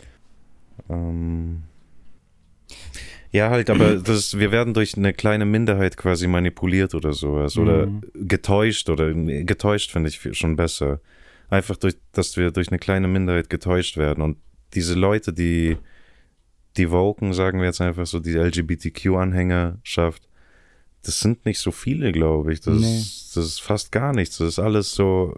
Ja, halt, aber wir werden durch eine kleine Minderheit quasi manipuliert oder sowas. Oder getäuscht finde ich schon besser. Einfach dass wir durch eine kleine Minderheit getäuscht werden. Und diese Leute, die Woken, sagen wir jetzt einfach so, die LGBTQ-Anhängerschaft, das sind nicht so viele, glaube ich. Das ist fast gar nichts. Das ist alles so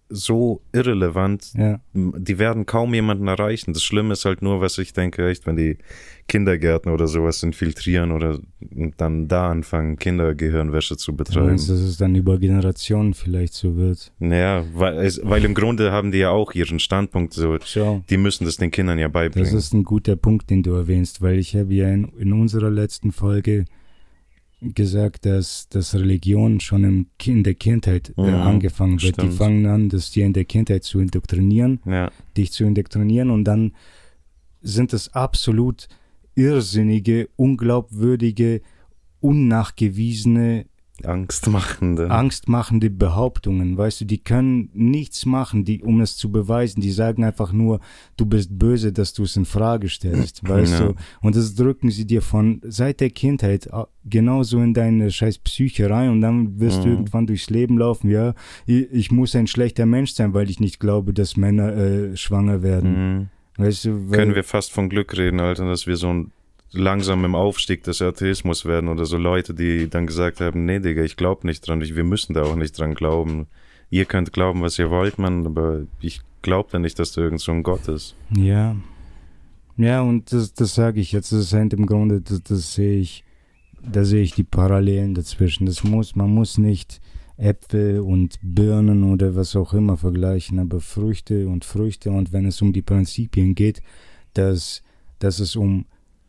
so irrelevant, die werden kaum jemanden erreichen. Das Schlimme ist halt nur, was ich denke, echt, wenn die Kindergärten oder sowas infiltrieren oder dann da anfangen, Kindergehirnwäsche zu betreiben. Du meinst, dass es dann über Generationen vielleicht so wird? Naja, weil im Grunde haben die ja auch ihren Standpunkt, so, die müssen das den Kindern ja beibringen. Das ist ein guter Punkt, den du erwähnst, weil ich habe ja in unserer letzten Folge gesagt, dass Religion schon in der Kindheit angefangen wird. Stimmt. Die fangen an, das dir in der Kindheit zu indoktrinieren, dich zu indoktrinieren, und dann sind es absolut irrsinnige, unglaubwürdige, unnachgewiesene, angstmachende Behauptungen, weißt du, die können nichts machen, um es zu beweisen, die sagen einfach nur, du bist böse, dass du es in Frage stellst, weißt du, und das drücken sie dir seit der Kindheit genauso in deine scheiß Psyche rein, und dann wirst du irgendwann durchs Leben laufen, ich muss ein schlechter Mensch sein, weil ich nicht glaube, dass Männer schwanger werden. Weißt du, können wir fast von Glück reden, Alter, dass wir so langsam im Aufstieg des Atheismus werden oder so Leute, die dann gesagt haben, nee, Digga, ich glaube nicht dran, wir müssen da auch nicht dran glauben. Ihr könnt glauben, was ihr wollt, Mann, aber ich glaube da nicht, dass da irgend so ein Gott ist. Ja, und das sage ich jetzt, das ist halt im Grunde, da sehe ich die Parallelen dazwischen. Man muss nicht Äpfel und Birnen oder was auch immer vergleichen, aber Früchte, und wenn es um die Prinzipien geht, dass es um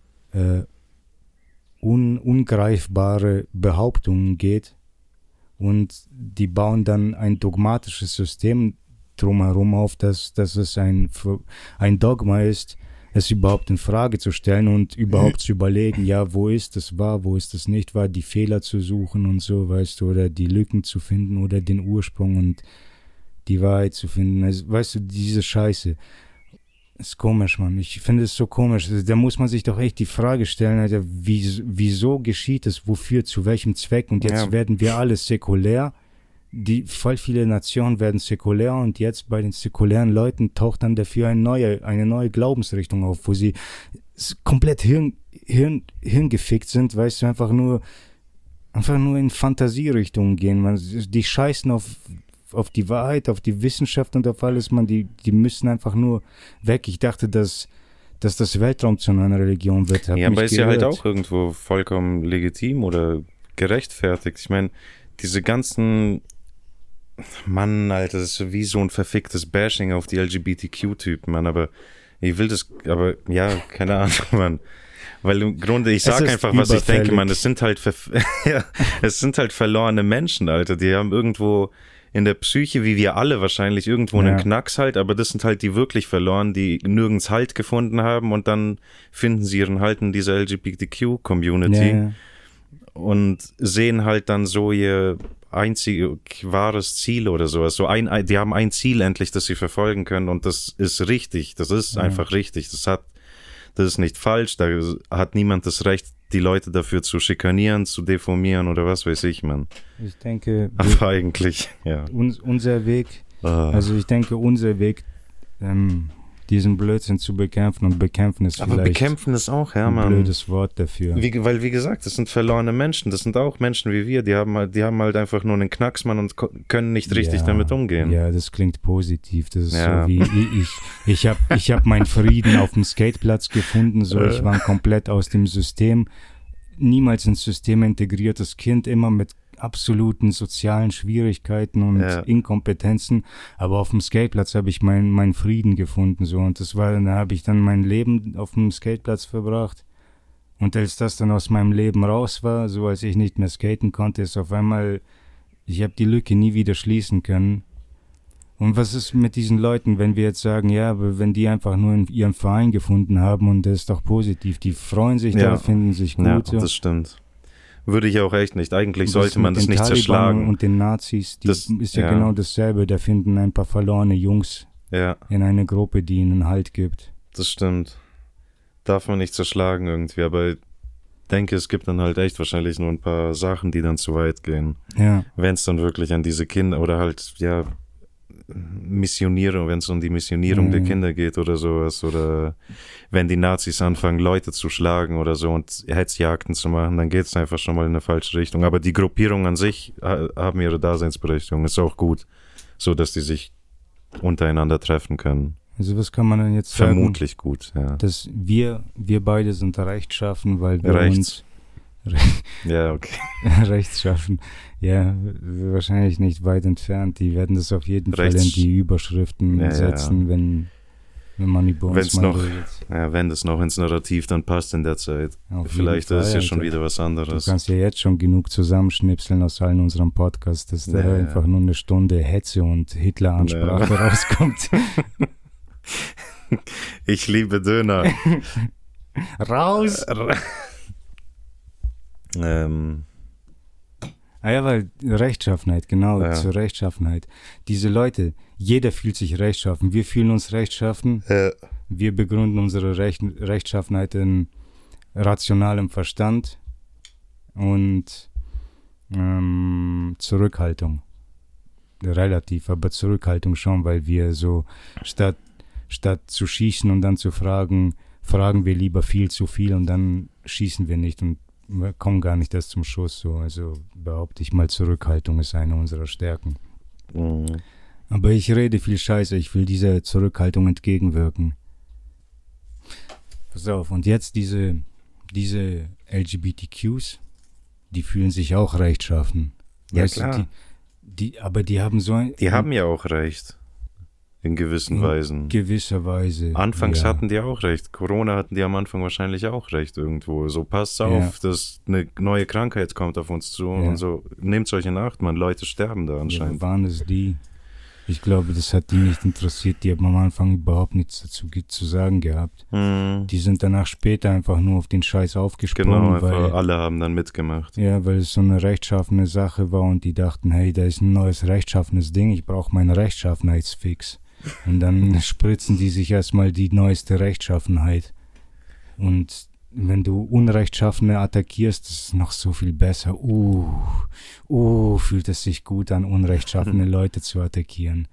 ungreifbare Behauptungen geht, und die bauen dann ein dogmatisches System drumherum auf, dass es ein Dogma ist, es überhaupt in Frage zu stellen und überhaupt zu überlegen, wo ist es wahr, wo ist es nicht wahr, die Fehler zu suchen und so, weißt du, oder die Lücken zu finden oder den Ursprung und die Wahrheit zu finden. Also, weißt du, diese Scheiße ist komisch, Mann. Ich finde es so komisch. Da muss man sich doch echt die Frage stellen, Alter, wieso geschieht es, wofür, zu welchem Zweck? Und jetzt werden wir alle säkulär. Voll viele Nationen werden säkulär, und jetzt bei den säkulären Leuten taucht dann dafür eine neue Glaubensrichtung auf, wo sie komplett hirngefickt sind, weißt du, einfach nur in Fantasierichtungen gehen. Die scheißen auf die Wahrheit, auf die Wissenschaft und auf alles, man, die müssen einfach nur weg. Ich dachte, dass das Weltraum zu einer Religion wird. Aber ist ja halt auch irgendwo vollkommen legitim oder gerechtfertigt. Ich meine, diese ganzen Mann, Alter, das ist wie so ein verficktes Bashing auf die LGBTQ-Typen, Mann, aber keine Ahnung, Mann. Weil im Grunde, ich sag einfach, was ich denke, Mann, es sind halt verlorene Menschen, Alter, die haben irgendwo in der Psyche, wie wir alle wahrscheinlich, irgendwo einen Knacks halt, aber das sind halt die wirklich verloren, die nirgends Halt gefunden haben, und dann finden sie ihren Halt in dieser LGBTQ-Community und sehen halt dann so ihr einziges wahres Ziel oder sowas. Die haben ein Ziel endlich, das sie verfolgen können, und das ist richtig, das ist einfach richtig, das ist nicht falsch, da hat niemand das Recht, die Leute dafür zu schikanieren, zu deformieren oder was weiß ich, Mann. Ich denke, aber eigentlich, unser Weg, diesen Blödsinn zu bekämpfen, und bekämpfen ist aber vielleicht bekämpfen ist auch, ein Mann, blödes Wort dafür. Weil, wie gesagt, das sind verlorene Menschen, das sind auch Menschen wie wir, die haben halt einfach nur einen Knacks, Mann, und können nicht richtig damit umgehen. Ja, das klingt positiv, das ist so wie, ich hab meinen Frieden auf dem Skateplatz gefunden, so, ich war komplett aus dem System, niemals ins System integriertes Kind, immer mit absoluten sozialen Schwierigkeiten und Inkompetenzen, aber auf dem Skateplatz habe ich meinen Frieden gefunden, so, und da habe ich dann mein Leben auf dem Skateplatz verbracht, und als das dann aus meinem Leben raus war, so als ich nicht mehr skaten konnte, ist auf einmal, ich habe die Lücke nie wieder schließen können. Und was ist mit diesen Leuten, wenn wir jetzt sagen, aber wenn die einfach nur in ihren Verein gefunden haben, und das ist doch positiv, die freuen sich da, finden sich gut. Ja, das stimmt. Würde ich auch echt nicht. Eigentlich sollte man das nicht Taliban zerschlagen. Und den Nazis, das ist ja genau dasselbe. Da finden ein paar verlorene Jungs in eine Gruppe, die ihnen Halt gibt. Das stimmt. Darf man nicht zerschlagen irgendwie, aber ich denke, es gibt dann halt echt wahrscheinlich nur ein paar Sachen, die dann zu weit gehen. Ja. Wenn es dann wirklich an diese Kinder oder halt, Missionierung, wenn es um die Missionierung der Kinder geht oder sowas, oder wenn die Nazis anfangen, Leute zu schlagen oder so und Hetzjagden zu machen, dann geht es einfach schon mal in eine falsche Richtung. Aber die Gruppierungen an sich haben ihre Daseinsberechtigung, ist auch gut, so dass die sich untereinander treffen können. Also was kann man denn jetzt sagen? Vermutlich gut, ja. Dass wir beide sind rechtschaffen, weil wir uns... Ja, okay. Rechtschaffen. Ja, wahrscheinlich nicht weit entfernt. Die werden das auf jeden Fall in die Überschriften setzen, wenn man über uns mal redet. Ja, wenn das noch ins Narrativ dann passt in der Zeit. Vielleicht ist es ja schon wieder was anderes. Du kannst ja jetzt schon genug zusammenschnipseln aus allen unseren Podcasts, dass da einfach nur eine Stunde Hetze und Hitler-Ansprache rauskommt. Ich liebe Döner. Raus! weil Rechtschaffenheit, genau, zur Rechtschaffenheit. Diese Leute, jeder fühlt sich rechtschaffen. Wir fühlen uns rechtschaffen. Wir begründen unsere Rechtschaffenheit in rationalem Verstand und Zurückhaltung. Relativ, aber Zurückhaltung schon, weil wir so statt zu schießen und dann zu fragen wir lieber viel zu viel und dann schießen wir nicht und wir kommen gar nicht erst zum Schuss. So. Also behaupte ich mal, Zurückhaltung ist eine unserer Stärken. Mhm. Aber ich rede viel Scheiße, ich will dieser Zurückhaltung entgegenwirken. Pass auf, und jetzt diese LGBTQs, die fühlen sich auch rechtschaffen. Ja, klar. Aber die haben so ein... Die haben ja auch recht. In gewissen Weisen. Gewisser Weise. Anfangs hatten die auch recht. Corona hatten die am Anfang wahrscheinlich auch recht irgendwo. So, passt auf, dass eine neue Krankheit kommt auf uns zu und so. Nehmt euch in Acht, man. Leute sterben da anscheinend. Ja, waren es die? Ich glaube, das hat die nicht interessiert. Die haben am Anfang überhaupt nichts dazu zu sagen gehabt. Die sind danach später einfach nur auf den Scheiß aufgesprungen. Genau, weil alle haben dann mitgemacht. Ja, weil es so eine rechtschaffene Sache war und die dachten, hey, da ist ein neues rechtschaffenes Ding, ich brauche meinen Rechtschaffenheitsfix. Und dann spritzen die sich erstmal die neueste Rechtschaffenheit. Und wenn du Unrechtschaffene attackierst, ist es noch so viel besser. Fühlt es sich gut an, unrechtschaffene Leute zu attackieren.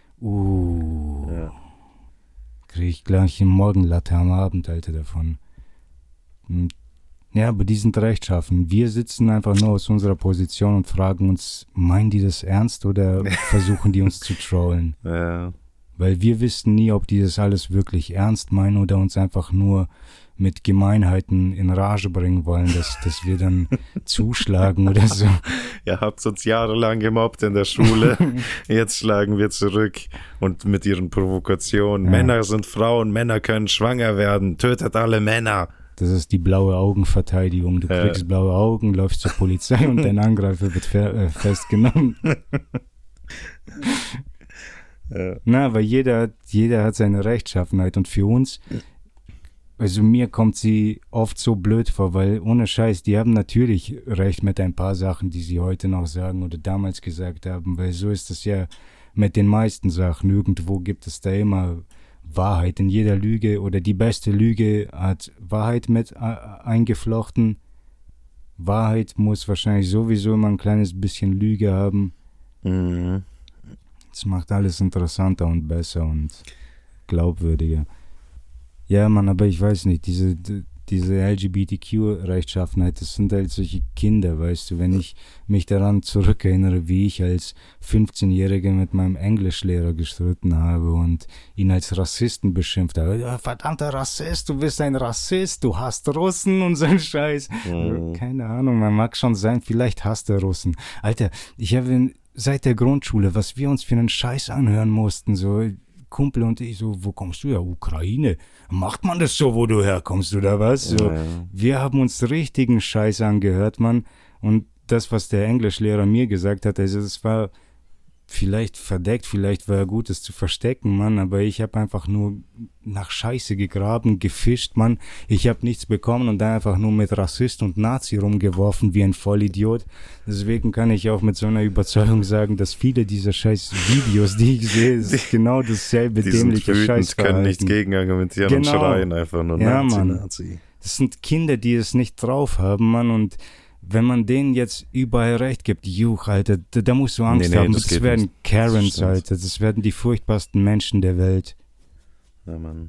Kriege ich gleich eine Morgenlatte am Abend, Alter, davon. Und ja, aber die sind rechtschaffen. Wir sitzen einfach nur aus unserer Position und fragen uns, meinen die das ernst oder versuchen die uns zu trollen? Ja. Weil wir wissen nie, ob die das alles wirklich ernst meinen oder uns einfach nur mit Gemeinheiten in Rage bringen wollen, dass wir dann zuschlagen oder so. Ihr habt uns jahrelang gemobbt in der Schule, jetzt schlagen wir zurück und mit ihren Provokationen. Männer sind Frauen, Männer können schwanger werden, tötet alle Männer. Das ist die blaue Augenverteidigung. Du kriegst blaue Augen, läufst zur Polizei und dein Angreifer wird festgenommen. Na, weil jeder hat seine Rechtschaffenheit und für uns, also mir kommt sie oft so blöd vor, weil ohne Scheiß, die haben natürlich recht mit ein paar Sachen, die sie heute noch sagen oder damals gesagt haben, weil so ist es ja mit den meisten Sachen. Irgendwo gibt es da immer Wahrheit in jeder Lüge oder die beste Lüge hat Wahrheit mit eingeflochten. Wahrheit muss wahrscheinlich sowieso immer ein kleines bisschen Lüge haben. Mhm. Das macht alles interessanter und besser und glaubwürdiger. Ja, Mann, aber ich weiß nicht, diese LGBTQ-Rechtschaffenheit, das sind halt solche Kinder, weißt du, wenn ich mich daran zurückerinnere, wie ich als 15-Jähriger mit meinem Englischlehrer gestritten habe und ihn als Rassisten beschimpft habe. Ja, verdammter Rassist, du bist ein Rassist, du hasst Russen und so ein Scheiß. Keine Ahnung, man mag schon sein, vielleicht hasst er Russen. Alter, ich habe seit der Grundschule, was wir uns für einen Scheiß anhören mussten, so Kumpel und ich so, wo kommst du? Ja, Ukraine. Macht man das so, wo du herkommst, oder was? So, wir haben uns richtigen Scheiß angehört, Mann. Und das, was der Englischlehrer mir gesagt hat, also das war vielleicht verdeckt, vielleicht war er gut, es zu verstecken, Mann, aber ich habe einfach nur nach Scheiße gegraben, gefischt, Mann. Ich habe nichts bekommen und dann einfach nur mit Rassist und Nazi rumgeworfen wie ein Vollidiot. Deswegen kann ich auch mit so einer Überzeugung sagen, dass viele dieser scheiß Videos, die ich sehe, ist genau dasselbe dämliche Scheißverhalten. Die können nicht gegen argumentieren und schreien einfach nur Nazi. Das sind Kinder, die es nicht drauf haben, Mann, und wenn man denen jetzt überall recht gibt, Alter, da musst du Angst haben. Das werden Karens, Alter. Das werden die furchtbarsten Menschen der Welt. Ja, Mann.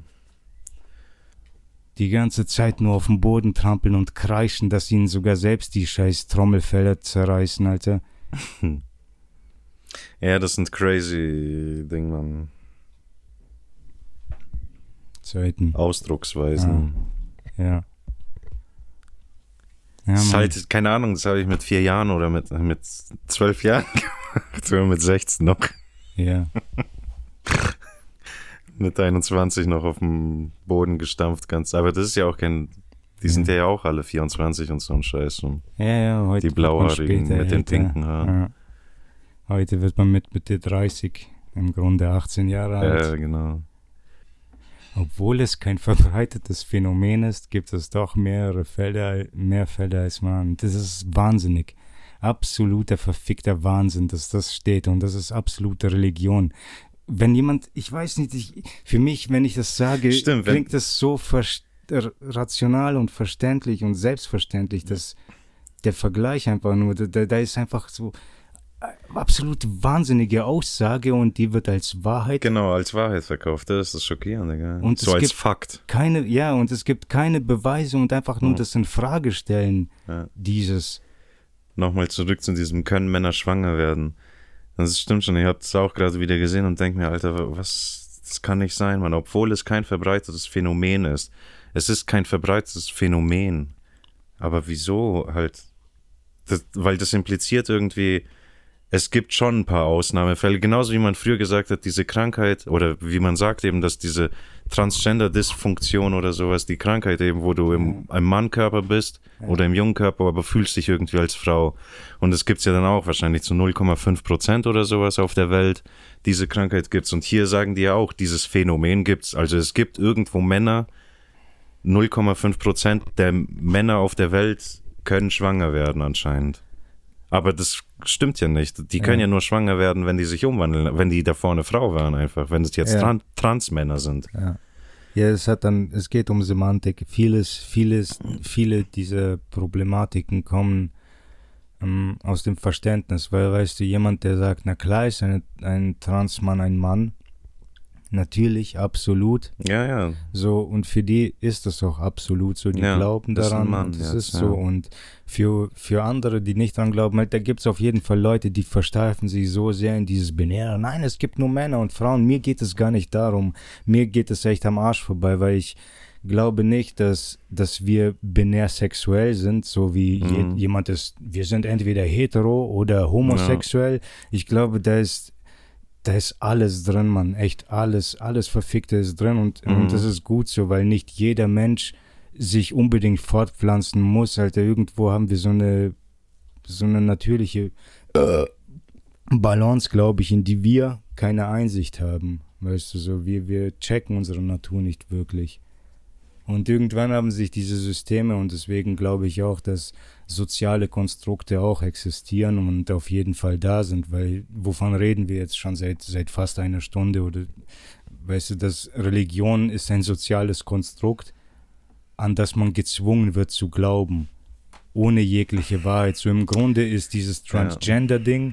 Die ganze Zeit nur auf dem Boden trampeln und kreischen, dass ihnen sogar selbst die scheiß Trommelfeller zerreißen, Alter. Ja, das sind crazy Dinge, Mann. Zeiten. Ausdrucksweisen. Ja. Das ist halt, keine Ahnung, das habe ich mit 4 Jahren oder mit 12 Jahren gemacht. Oder mit 16 noch. Ja. Mit 21 noch auf dem Boden gestampft ganz. Aber das ist ja auch kein. Die sind ja auch alle 24 und so ein Scheiß. Und heute die Blauhaarigen mit den pinken Haaren. Ja. Heute wird man mit Mitte 30 im Grunde 18 Jahre alt. Ja, genau. Obwohl es kein verbreitetes Phänomen ist, gibt es doch mehr Fälle als man. Das ist wahnsinnig. Absoluter verfickter Wahnsinn, dass das steht. Und das ist absolute Religion. Wenn jemand, ich weiß nicht, für mich, wenn ich das sage, klingt das so rational und verständlich und selbstverständlich, dass der Vergleich einfach nur, da ist einfach so absolut wahnsinnige Aussage und die wird als Wahrheit. Genau, als Wahrheit verkauft. Das ist das Schockierende, gell? Und so als Fakt. Und es gibt keine Beweise und einfach nur das in Frage stellen, dieses. Nochmal zurück zu diesem, können Männer schwanger werden? Das stimmt schon, ich habe es auch gerade wieder gesehen und denke mir, Alter, das kann nicht sein, Mann. Obwohl es kein verbreitetes Phänomen ist. Es ist kein verbreitetes Phänomen. Aber wieso halt? Weil das impliziert irgendwie, es gibt schon ein paar Ausnahmefälle, genauso wie man früher gesagt hat, diese Krankheit, oder wie man sagt eben, dass diese Transgender-Dysfunktion oder sowas, die Krankheit eben, wo du im Mannkörper bist oder im Jungkörper, aber fühlst dich irgendwie als Frau. Und es gibt's ja dann auch wahrscheinlich zu 0,5% oder sowas auf der Welt. Diese Krankheit gibt's. Und hier sagen die ja auch, dieses Phänomen gibt's. Also es gibt irgendwo Männer, 0,5% der Männer auf der Welt können schwanger werden anscheinend. Aber das stimmt ja nicht. Die können ja nur schwanger werden, wenn die sich umwandeln, wenn die davor eine Frau waren einfach, wenn es jetzt Transmänner sind. Ja, es geht um Semantik. Viele dieser Problematiken kommen aus dem Verständnis, weil, weißt du, jemand, der sagt, na klar ist ein Transmann ein Mann, natürlich, absolut. Ja. So, und für die ist das auch absolut so, die glauben daran, Mann, und das ist so. Und für andere, die nicht dran glauben, halt, da gibt es auf jeden Fall Leute, die versteifen sich so sehr in dieses Binäre. Nein, es gibt nur Männer und Frauen. Mir geht es gar nicht darum. Mir geht es echt am Arsch vorbei, weil ich glaube nicht, dass wir binär sexuell sind, so wie jemand ist, wir sind entweder hetero oder homosexuell. Ja. Ich glaube, da ist alles drin, Mann, echt alles Verfickte ist drin und das ist gut so, weil nicht jeder Mensch sich unbedingt fortpflanzen muss, Alter. Irgendwo haben wir so eine natürliche Balance, glaube ich, in die wir keine Einsicht haben, weißt du, so, wir checken unsere Natur nicht wirklich. Und irgendwann haben sich diese Systeme, und deswegen glaube ich auch, dass soziale Konstrukte auch existieren und auf jeden Fall da sind, weil wovon reden wir jetzt schon seit fast einer Stunde? Oder weißt du, dass Religion ist ein soziales Konstrukt, an das man gezwungen wird zu glauben, ohne jegliche Wahrheit. So im Grunde ist dieses Transgender-Ding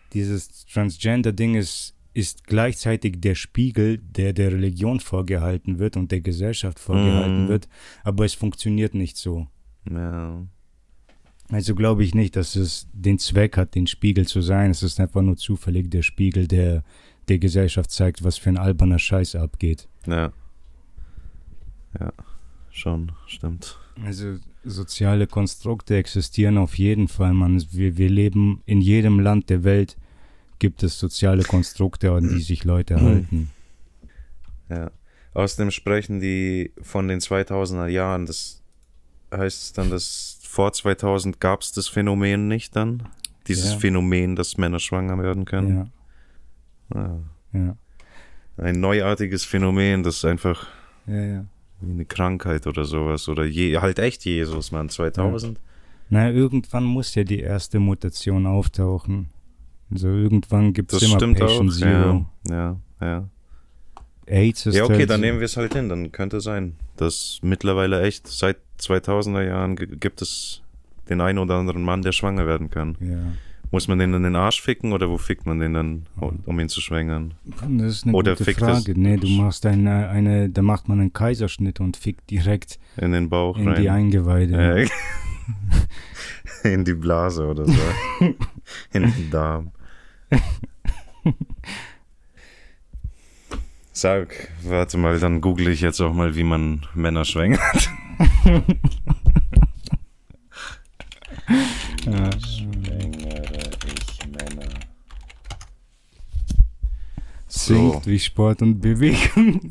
ist gleichzeitig der Spiegel, der Religion vorgehalten wird und der Gesellschaft vorgehalten wird, aber es funktioniert nicht so. Ja. Also glaube ich nicht, dass es den Zweck hat, den Spiegel zu sein. Es ist einfach nur zufällig der Spiegel, der der Gesellschaft zeigt, was für ein alberner Scheiß abgeht. Ja. Ja, schon, stimmt. Also soziale Konstrukte existieren auf jeden Fall, Mann. Wir leben in jedem Land der Welt, gibt es soziale Konstrukte, an die sich Leute halten. Ja. Außerdem sprechen die von den 2000er Jahren. Das heißt dann, dass vor 2000 gab es das Phänomen nicht dann? Dieses Phänomen, dass Männer schwanger werden können? Ja. Ein neuartiges Phänomen, das einfach wie eine Krankheit oder sowas. Oder halt echt Jesus, Mann, 2000. Na, irgendwann muss ja die erste Mutation auftauchen. Also irgendwann gibt es immer Patient auch. Zero. Ja. AIDS ist ja, okay, halt dann nehmen wir es halt hin. Dann könnte sein, dass mittlerweile echt seit 2000er Jahren gibt es den einen oder anderen Mann, der schwanger werden kann. Ja. Muss man den in den Arsch ficken oder wo fickt man den dann, um ihn zu schwängern? Das ist eine oder gute Frage. Nee, du machst da macht man einen Kaiserschnitt und fickt direkt in den Bauch in rein. die Eingeweide. In die Blase oder so. In den Darm. Warte mal, dann google ich jetzt auch mal, wie man Männer schwängert. Schwängere ich Männer. Singt wie Sport und Bewegung.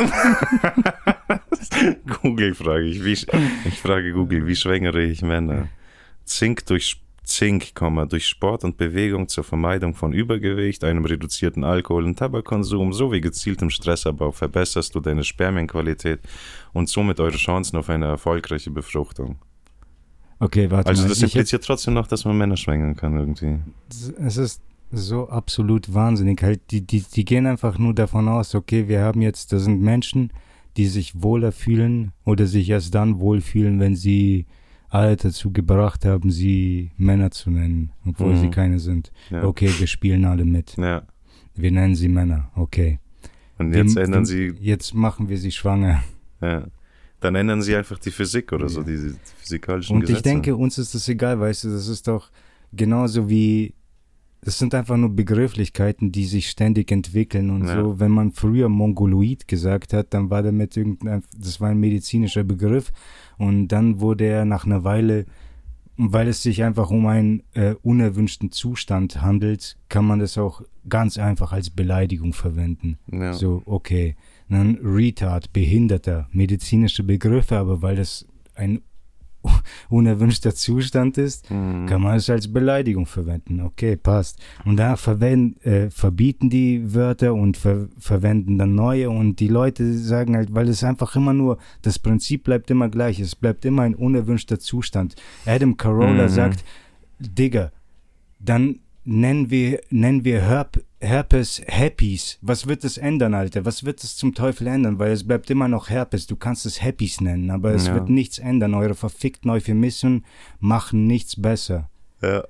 Google frage ich. Ich frage Google, wie schwängere ich Männer? Zink, durch Sport und Bewegung zur Vermeidung von Übergewicht, einem reduzierten Alkohol- und Tabakkonsum sowie gezieltem Stressabbau verbesserst du deine Spermienqualität und somit eure Chancen auf eine erfolgreiche Befruchtung. Okay, warte also mal. Das impliziert trotzdem noch, dass man Männer schwängern kann irgendwie. Es ist so absolut wahnsinnig. Halt, die gehen einfach nur davon aus, okay, das sind Menschen, die sich wohler fühlen oder sich erst dann wohlfühlen, wenn sie alle dazu gebracht haben, sie Männer zu nennen, obwohl sie keine sind. Ja. Okay, wir spielen alle mit. Ja. Wir nennen sie Männer, okay. Und jetzt Jetzt machen wir sie schwanger. Ja. Dann ändern sie einfach die Physik oder so, diese physikalischen Gesetze. Und ich denke, uns ist das egal, weißt du, das ist doch genauso wie, das sind einfach nur Begrifflichkeiten, die sich ständig entwickeln und so. Wenn man früher Mongoloid gesagt hat, dann war das war ein medizinischer Begriff und dann wurde er nach einer Weile, weil es sich einfach um einen unerwünschten Zustand handelt, kann man das auch ganz einfach als Beleidigung verwenden. Ja. So, okay. Dann Retard, Behinderter, medizinische Begriffe, aber weil das ein unerwünschter Zustand ist, kann man es als Beleidigung verwenden. Okay, passt. Und da verbieten die Wörter und verwenden dann neue und die Leute sagen halt, weil es einfach immer nur, das Prinzip bleibt immer gleich, es bleibt immer ein unerwünschter Zustand. Adam Carolla sagt, Digga, dann nennen wir Herpes Happies. Was wird es ändern, Alter? Was wird es zum Teufel ändern? Weil es bleibt immer noch Herpes. Du kannst es Happies nennen, aber es wird nichts ändern. Eure verfickten Euphemismen machen nichts besser. Ja.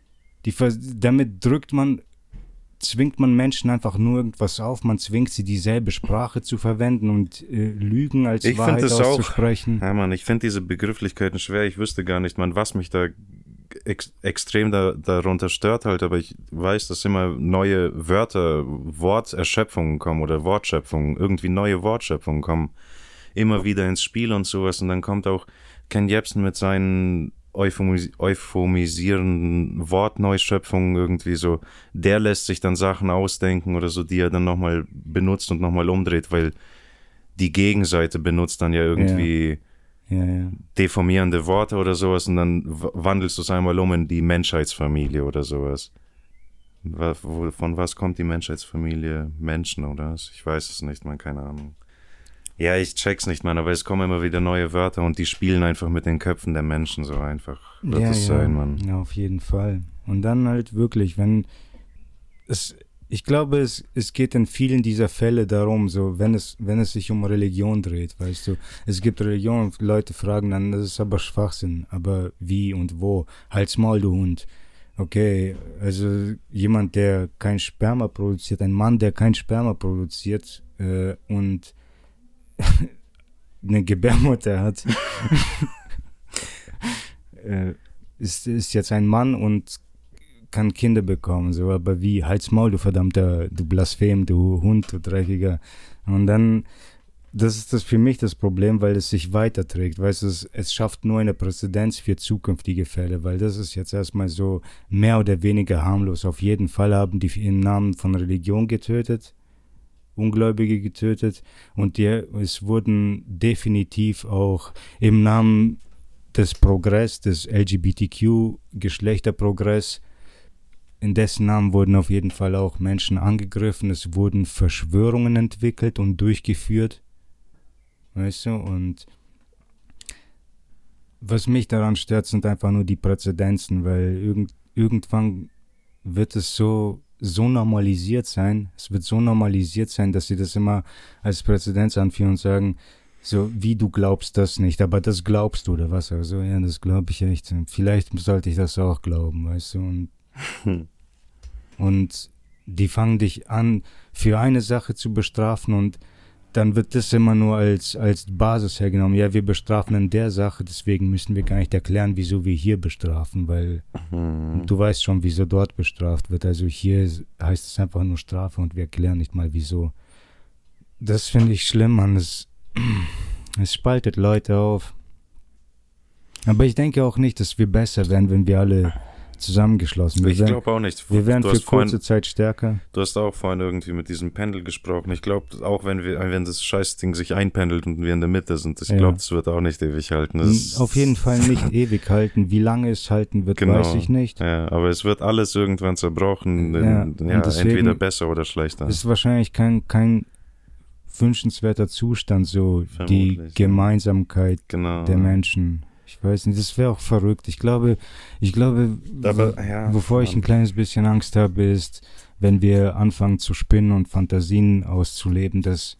Damit zwingt man Menschen einfach nur irgendwas auf. Man zwingt sie, dieselbe Sprache zu verwenden und Lügen als Wahrheit auszusprechen. Ja, Mann, ich finde diese Begrifflichkeiten schwer. Ich wüsste gar nicht, was mich da extrem darunter stört halt, aber ich weiß, dass immer neue Wörter, Worterschöpfungen kommen oder Wortschöpfungen, irgendwie neue Wortschöpfungen kommen immer wieder ins Spiel und sowas und dann kommt auch Ken Jebsen mit seinen euphemisierenden Wortneuschöpfungen irgendwie so, der lässt sich dann Sachen ausdenken oder so, die er dann nochmal benutzt und nochmal umdreht, weil die Gegenseite benutzt dann ja irgendwie deformierende Worte oder sowas und dann wandelst du es einmal um in die Menschheitsfamilie oder sowas. Von was kommt die Menschheitsfamilie? Menschen oder was? Ich weiß es nicht, man, keine Ahnung. Ja, ich check's nicht, man, aber es kommen immer wieder neue Wörter und die spielen einfach mit den Köpfen der Menschen so einfach. Wird es sein, man. Ja, auf jeden Fall. Und dann halt wirklich, ich glaube, es geht in vielen dieser Fälle darum, so wenn es sich um Religion dreht, weißt du, es gibt Religion und Leute fragen dann, das ist aber Schwachsinn, aber wie und wo? Halt's Maul, du Hund. Okay, also jemand, der kein Sperma produziert, ein Mann, der kein Sperma produziert und eine Gebärmutter hat, ist jetzt ein Mann und kann Kinder bekommen, so, aber wie, halt's Maul, du verdammter, du Blasphem, du Hund, du Dreckiger. Und dann, das ist das für mich das Problem, weil es sich weiterträgt, weißt du, es schafft nur eine Präzedenz für zukünftige Fälle, weil das ist jetzt erstmal so mehr oder weniger harmlos. Auf jeden Fall haben die im Namen von Religion getötet, Ungläubige getötet und es wurden definitiv auch im Namen des Progress, des LGBTQ-Geschlechterprogress, in dessen Namen wurden auf jeden Fall auch Menschen angegriffen, es wurden Verschwörungen entwickelt und durchgeführt, weißt du, und was mich daran stört, sind einfach nur die Präzedenzen, weil irgendwann wird es so normalisiert sein, dass sie das immer als Präzedenz anführen und sagen, so, wie, du glaubst das nicht, aber das glaubst du, oder was, also, ja, das glaube ich echt, vielleicht sollte ich das auch glauben, weißt du, und die fangen dich an, für eine Sache zu bestrafen und dann wird das immer nur als Basis hergenommen. Ja, wir bestrafen in der Sache, deswegen müssen wir gar nicht erklären, wieso wir hier bestrafen, weil du weißt schon, wieso dort bestraft wird. Also hier heißt es einfach nur Strafe und wir erklären nicht mal, wieso. Das finde ich schlimm, Mann. Es spaltet Leute auf. Aber ich denke auch nicht, dass wir besser werden, wenn wir alle zusammengeschlossen werden. Ich glaube auch nicht. Wir werden für kurze Zeit stärker. Du hast auch vorhin irgendwie mit diesem Pendel gesprochen. Ich glaube, auch wenn das Scheißding sich einpendelt und wir in der Mitte sind, ich glaube, das wird auch nicht ewig halten. Auf jeden Fall nicht ewig halten. Wie lange es halten wird, weiß ich nicht. Ja, aber es wird alles irgendwann zerbrochen. Entweder besser oder schlechter. Ist wahrscheinlich kein wünschenswerter Zustand, so die Gemeinsamkeit der Menschen. Ich weiß nicht, das wäre auch verrückt. Ich glaube, wovor ich ein kleines bisschen Angst habe, ist, wenn wir anfangen zu spinnen und Fantasien auszuleben, dass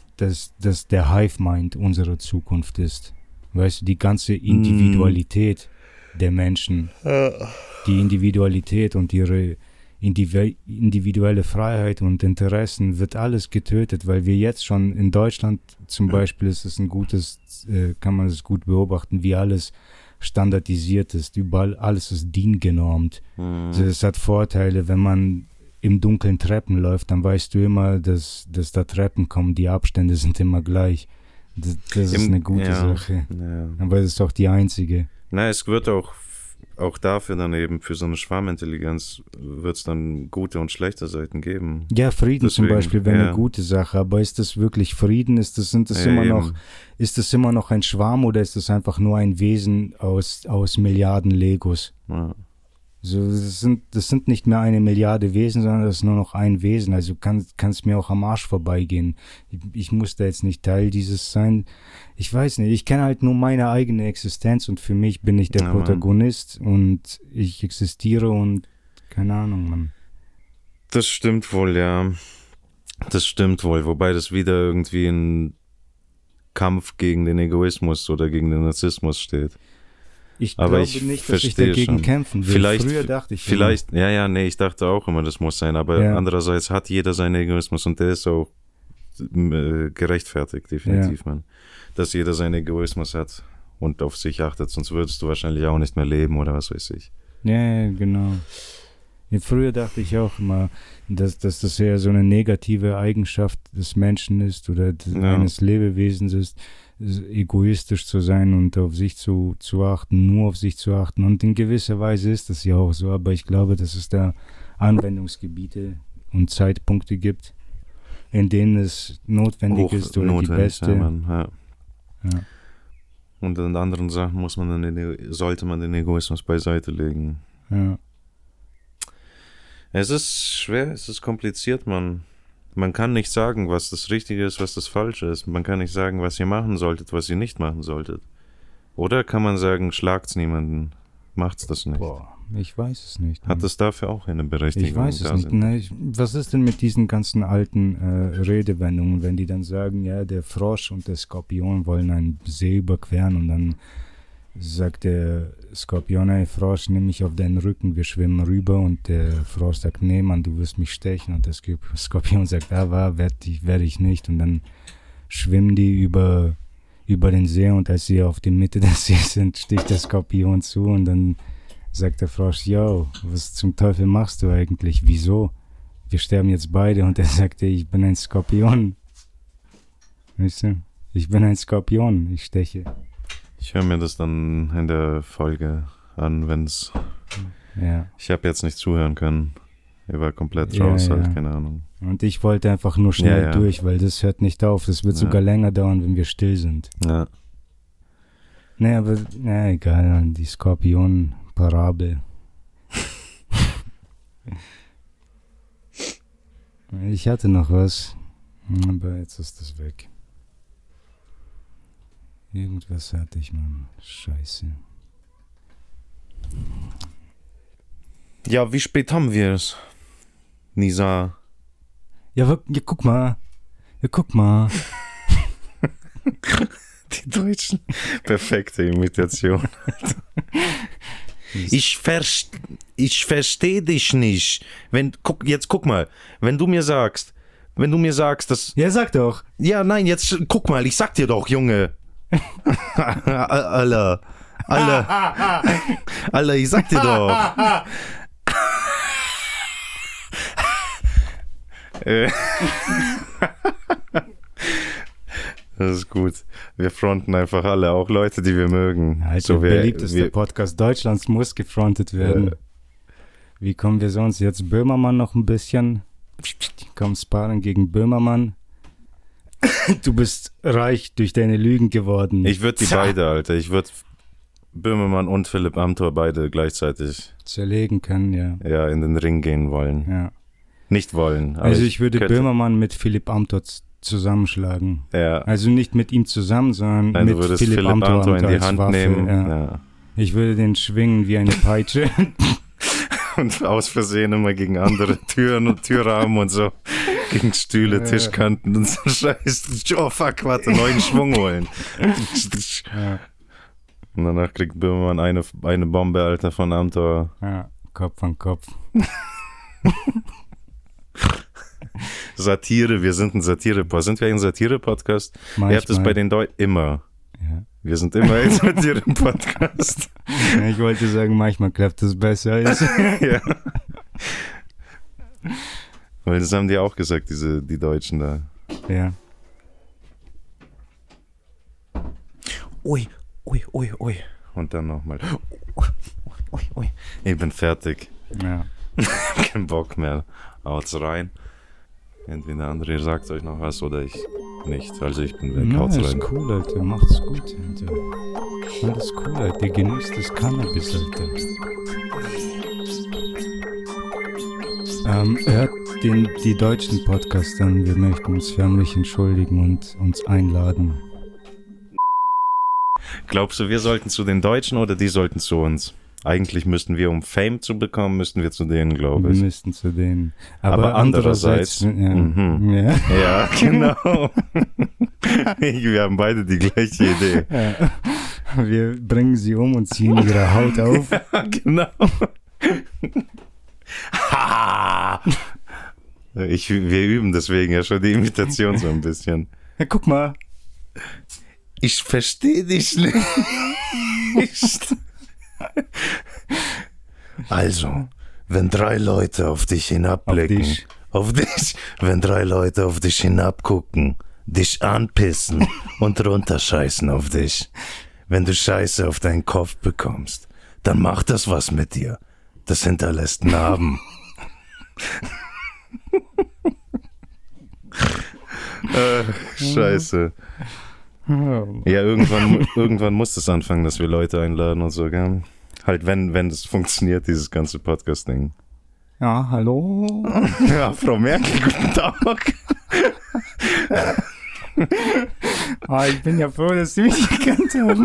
der Hive-Mind unsere Zukunft ist. Weißt du, die ganze Individualität der Menschen, die Individualität und ihre individuelle Freiheit und Interessen wird alles getötet, weil wir jetzt schon in Deutschland zum Beispiel ist es kann man es gut beobachten, wie alles standardisiert ist, überall alles ist DIN-genormt. Also es hat Vorteile, wenn man im Dunkeln Treppen läuft, dann weißt du immer, dass da Treppen kommen, die Abstände sind immer gleich. Das ist eine gute Sache. Ja. Aber es ist auch die einzige. Na, es wird auch dafür dann eben, für so eine Schwarmintelligenz, wird es dann gute und schlechte Seiten geben. Ja, Frieden zum Beispiel wäre eine gute Sache, aber ist das wirklich Frieden? Ist das immer noch ein Schwarm oder ist das einfach nur ein Wesen aus Milliarden Legos? Ja. So, das sind nicht mehr 1 Milliarde Wesen, sondern das ist nur noch ein Wesen. Also kann es mir auch am Arsch vorbeigehen. Ich muss da jetzt nicht Teil dieses sein. Ich weiß nicht, ich kenne halt nur meine eigene Existenz und für mich bin ich der Protagonist und ich existiere und keine Ahnung, Mann. Das stimmt wohl, ja. Das stimmt wohl, wobei das wieder irgendwie ein Kampf gegen den Egoismus oder gegen den Narzissmus steht. Ich glaube nicht, dass ich dagegen kämpfen will. Früher dachte ich ich dachte auch immer, das muss sein, aber andererseits hat jeder seinen Egoismus und der ist auch gerechtfertigt, definitiv, man. Dass jeder seinen Egoismus hat und auf sich achtet, sonst würdest du wahrscheinlich auch nicht mehr leben oder was weiß ich. Ja, genau. Früher dachte ich auch immer, dass das eher so eine negative Eigenschaft des Menschen ist oder eines Lebewesens ist, egoistisch zu sein und auf sich zu achten, nur auf sich zu achten. Und in gewisser Weise ist das ja auch so, aber ich glaube, dass es da Anwendungsgebiete und Zeitpunkte gibt, in denen es notwendig ist oder die beste. Ja. Und in anderen Sachen sollte man den Egoismus beiseite legen. Ja. Es ist schwer, es ist kompliziert, man kann nicht sagen, was das Richtige ist, was das Falsche ist. Man kann nicht sagen, was ihr machen solltet, was ihr nicht machen solltet. Oder kann man sagen, schlagt's niemanden, macht's das nicht. Boah, ich weiß es nicht. Hat es dafür auch eine Berechtigung? Ich weiß es nicht. Was ist denn mit diesen ganzen alten Redewendungen, wenn die dann sagen, ja, der Frosch und der Skorpion wollen einen See überqueren und dann sagt der Skorpion, ey Frosch, nimm mich auf deinen Rücken, wir schwimmen rüber und der Frosch sagt, nee Mann, du wirst mich stechen und der Skorpion sagt, werde ich nicht und dann schwimmen die über den See und als sie auf der Mitte des Sees sind, sticht der Skorpion zu und dann sagt der Frosch, yo, was zum Teufel machst du eigentlich, wieso? Wir sterben jetzt beide und er sagt, ich bin ein Skorpion. Weißt du, ich bin ein Skorpion, ich steche. Ich höre mir das dann in der Folge an, wenn's... Ja. Ich habe jetzt nicht zuhören können. Ich war komplett raus, halt, keine Ahnung. Und ich wollte einfach nur schnell durch, weil das hört nicht auf. Das wird sogar länger dauern, wenn wir still sind. Ja. Nee, aber, egal, die Skorpion-Parabel. Ich hatte noch was, aber jetzt ist das weg. Irgendwas hatte ich, Mann. Scheiße. Ja, wie spät haben wir es? Nisa. Ja, guck mal. Die Deutschen. Perfekte Imitation. Ich verstehe dich nicht. Jetzt guck mal. Wenn du mir sagst, dass... Ja, sag doch. Ja, nein, jetzt guck mal. Ich sag dir doch, Junge. Alter, ich sag dir doch. Das ist gut. Wir fronten einfach alle, auch Leute, die wir mögen. Also der beliebteste Podcast Deutschlands muss gefrontet werden. Wie kommen wir sonst? Jetzt Böhmermann noch ein bisschen. Komm, Sparen gegen Böhmermann. Du bist reich durch deine Lügen geworden. Ich würde die beide, Alter. Ich würde Böhmermann und Philipp Amthor beide gleichzeitig zerlegen können, ja. Ja, in den Ring gehen wollen. Ja. Nicht wollen. Also ich würde Böhmermann mit Philipp Amthor zusammenschlagen. Ja. Also nicht mit ihm zusammen, sondern mit Philipp Amthor in die Hand Waffe, nehmen. Ja. Ja. Ich würde den schwingen wie eine Peitsche. Und aus Versehen immer gegen andere Türen und Türrahmen und so. Gegen Stühle, Tischkanten und so Scheiß. Oh fuck, warte, neuen Schwung holen. Ja. Und danach kriegt Böhmermann eine Bombe, Alter, von Amthor. Ja, Kopf an Kopf. Satire, wir sind ein Satire-Podcast. Sind wir ein Satire-Podcast? Ihr habt es bei den Deutschen immer. Ja. Wir sind immer ein Satire-Podcast. Ich wollte sagen, manchmal klappt es besser. Ja. Weil das haben die auch gesagt, die Deutschen da. Ja. Ui. Und dann nochmal. Ui. Ich bin fertig. Ja. Kein Bock mehr. Haut's rein. Entweder andere sagt euch noch was oder ich nicht. Also ich bin weg. Haut's rein. Ist cool, Alter. Macht's gut, Alter. Alles cool, Alter. Genießt das Cannabis, Alter. Hört die deutschen Podcasts an. Wir möchten uns förmlich entschuldigen und uns einladen. Glaubst du, wir sollten zu den Deutschen oder die sollten zu uns? Eigentlich müssten wir, um Fame zu bekommen, müssten wir zu denen, glaube ich. Wir müssten zu denen. Aber andererseits ja. Ja, genau. Wir haben beide die gleiche Idee. Ja. Wir bringen sie um und ziehen ihre Haut auf. Ja, genau. Wir üben deswegen ja schon die Imitation so ein bisschen. Ja, guck mal. Ich verstehe dich nicht. Also, wenn 3 Leute auf dich hinabblicken, wenn 3 Leute auf dich hinabgucken, dich anpissen und runterscheißen auf dich, wenn du Scheiße auf deinen Kopf bekommst, dann macht das was mit dir. Das hinterlässt Narben. Scheiße. Ja, irgendwann muss es anfangen, dass wir Leute einladen und so, gell? Halt, wenn das funktioniert, dieses ganze Podcast-Ding. Ja, hallo? Ja, Frau Merkel, guten Tag. Ich bin ja froh, dass Sie mich gekannt haben.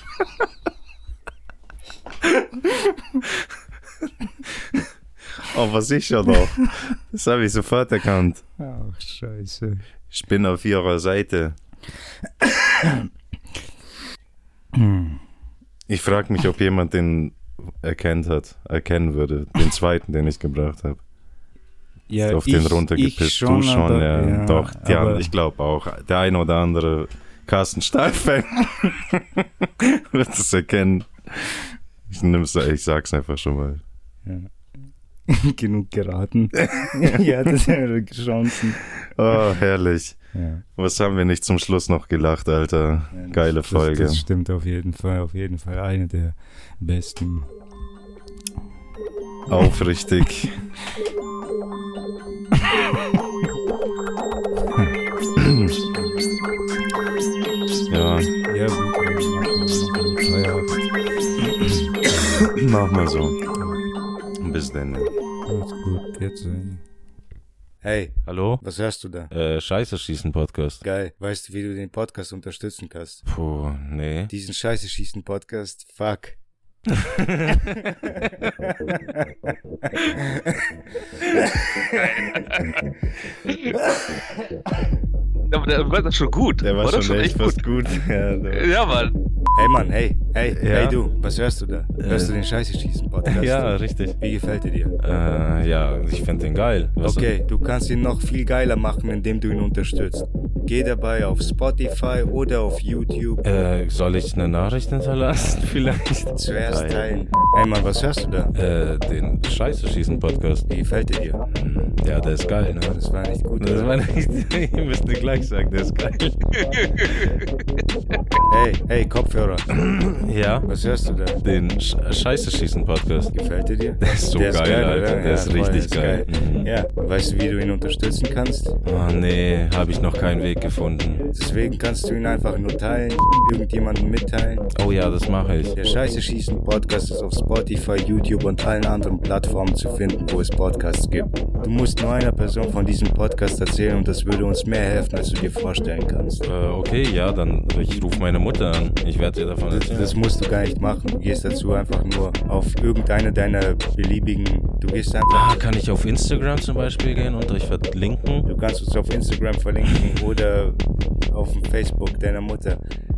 Aber sicher doch. Das habe ich sofort erkannt. Ach, scheiße. Ich bin auf Ihrer Seite. Ich frage mich, ob jemand den erkennen würde. Den zweiten, den ich gebracht habe. Ja, auf den runtergepisst. Schon, du schon, aber, ja. Doch, ich glaube auch. Der ein oder andere Carsten Stahl-Fan wird es erkennen. Ich sag's einfach schon mal. Ja. Genug geraten. Ja, das wäre Chancen. Oh, herrlich. Ja. Was haben wir nicht zum Schluss noch gelacht, Alter? Ja, geile Folge. Das stimmt auf jeden Fall. Eine der besten. Aufrichtig. Ja. Ja, gut. Mach mal so. Bis dann. Alles gut, jetzt. Hey. Hallo? Was hörst du da? Scheiße schießen Podcast. Geil. Weißt du, wie du den Podcast unterstützen kannst? Puh, nee. Diesen Scheiße schießen Podcast? Fuck. Aber der war das schon gut. Der war schon echt fast gut. Ja, Mann. Hey Mann, hey du, was hörst du da? Hörst du den Scheiße schießen Podcast? Ja, richtig. Wie gefällt er dir? Ja, ich finde den geil. Okay, du kannst ihn noch viel geiler machen, indem du ihn unterstützt. Geh dabei auf Spotify oder auf YouTube. Soll ich eine Nachricht hinterlassen vielleicht? Zuerst teilen. Hey Mann, was hörst du da? Den Scheiße-Schießen-Podcast. Wie gefällt der dir? Ja, der ist geil, ne? Das war nicht gut. Das war nicht, ihr müsst mir gleich sagen, der ist geil. Hey, Kopfhörer. Ja? Was hörst du da? Den Scheiße-Schießen-Podcast. Gefällt der dir? Der ist so geil, Alter. Der ist richtig geil. Ja, weißt du, wie du ihn unterstützen kannst? Oh nee, habe ich noch keinen Weg gefunden. Deswegen kannst du ihn einfach nur teilen, irgendjemandem mitteilen. Oh ja, das mache ich. Der Scheiße-Schießen-Podcast ist auf Spotify, YouTube und allen anderen Plattformen zu finden, wo es Podcasts gibt. Du musst nur einer Person von diesem Podcast erzählen und das würde uns mehr helfen, als du dir vorstellen kannst. Okay, ja, dann ich rufe meine Mutter an. Ich werde dir davon erzählen. Das musst du gar nicht machen. Du gehst dazu einfach nur auf irgendeine deiner beliebigen... Du gehst einfach... Kann ich auf Instagram zum Beispiel gehen und euch verlinken? Du kannst uns auf Instagram verlinken oder auf dem Facebook deiner Mutter.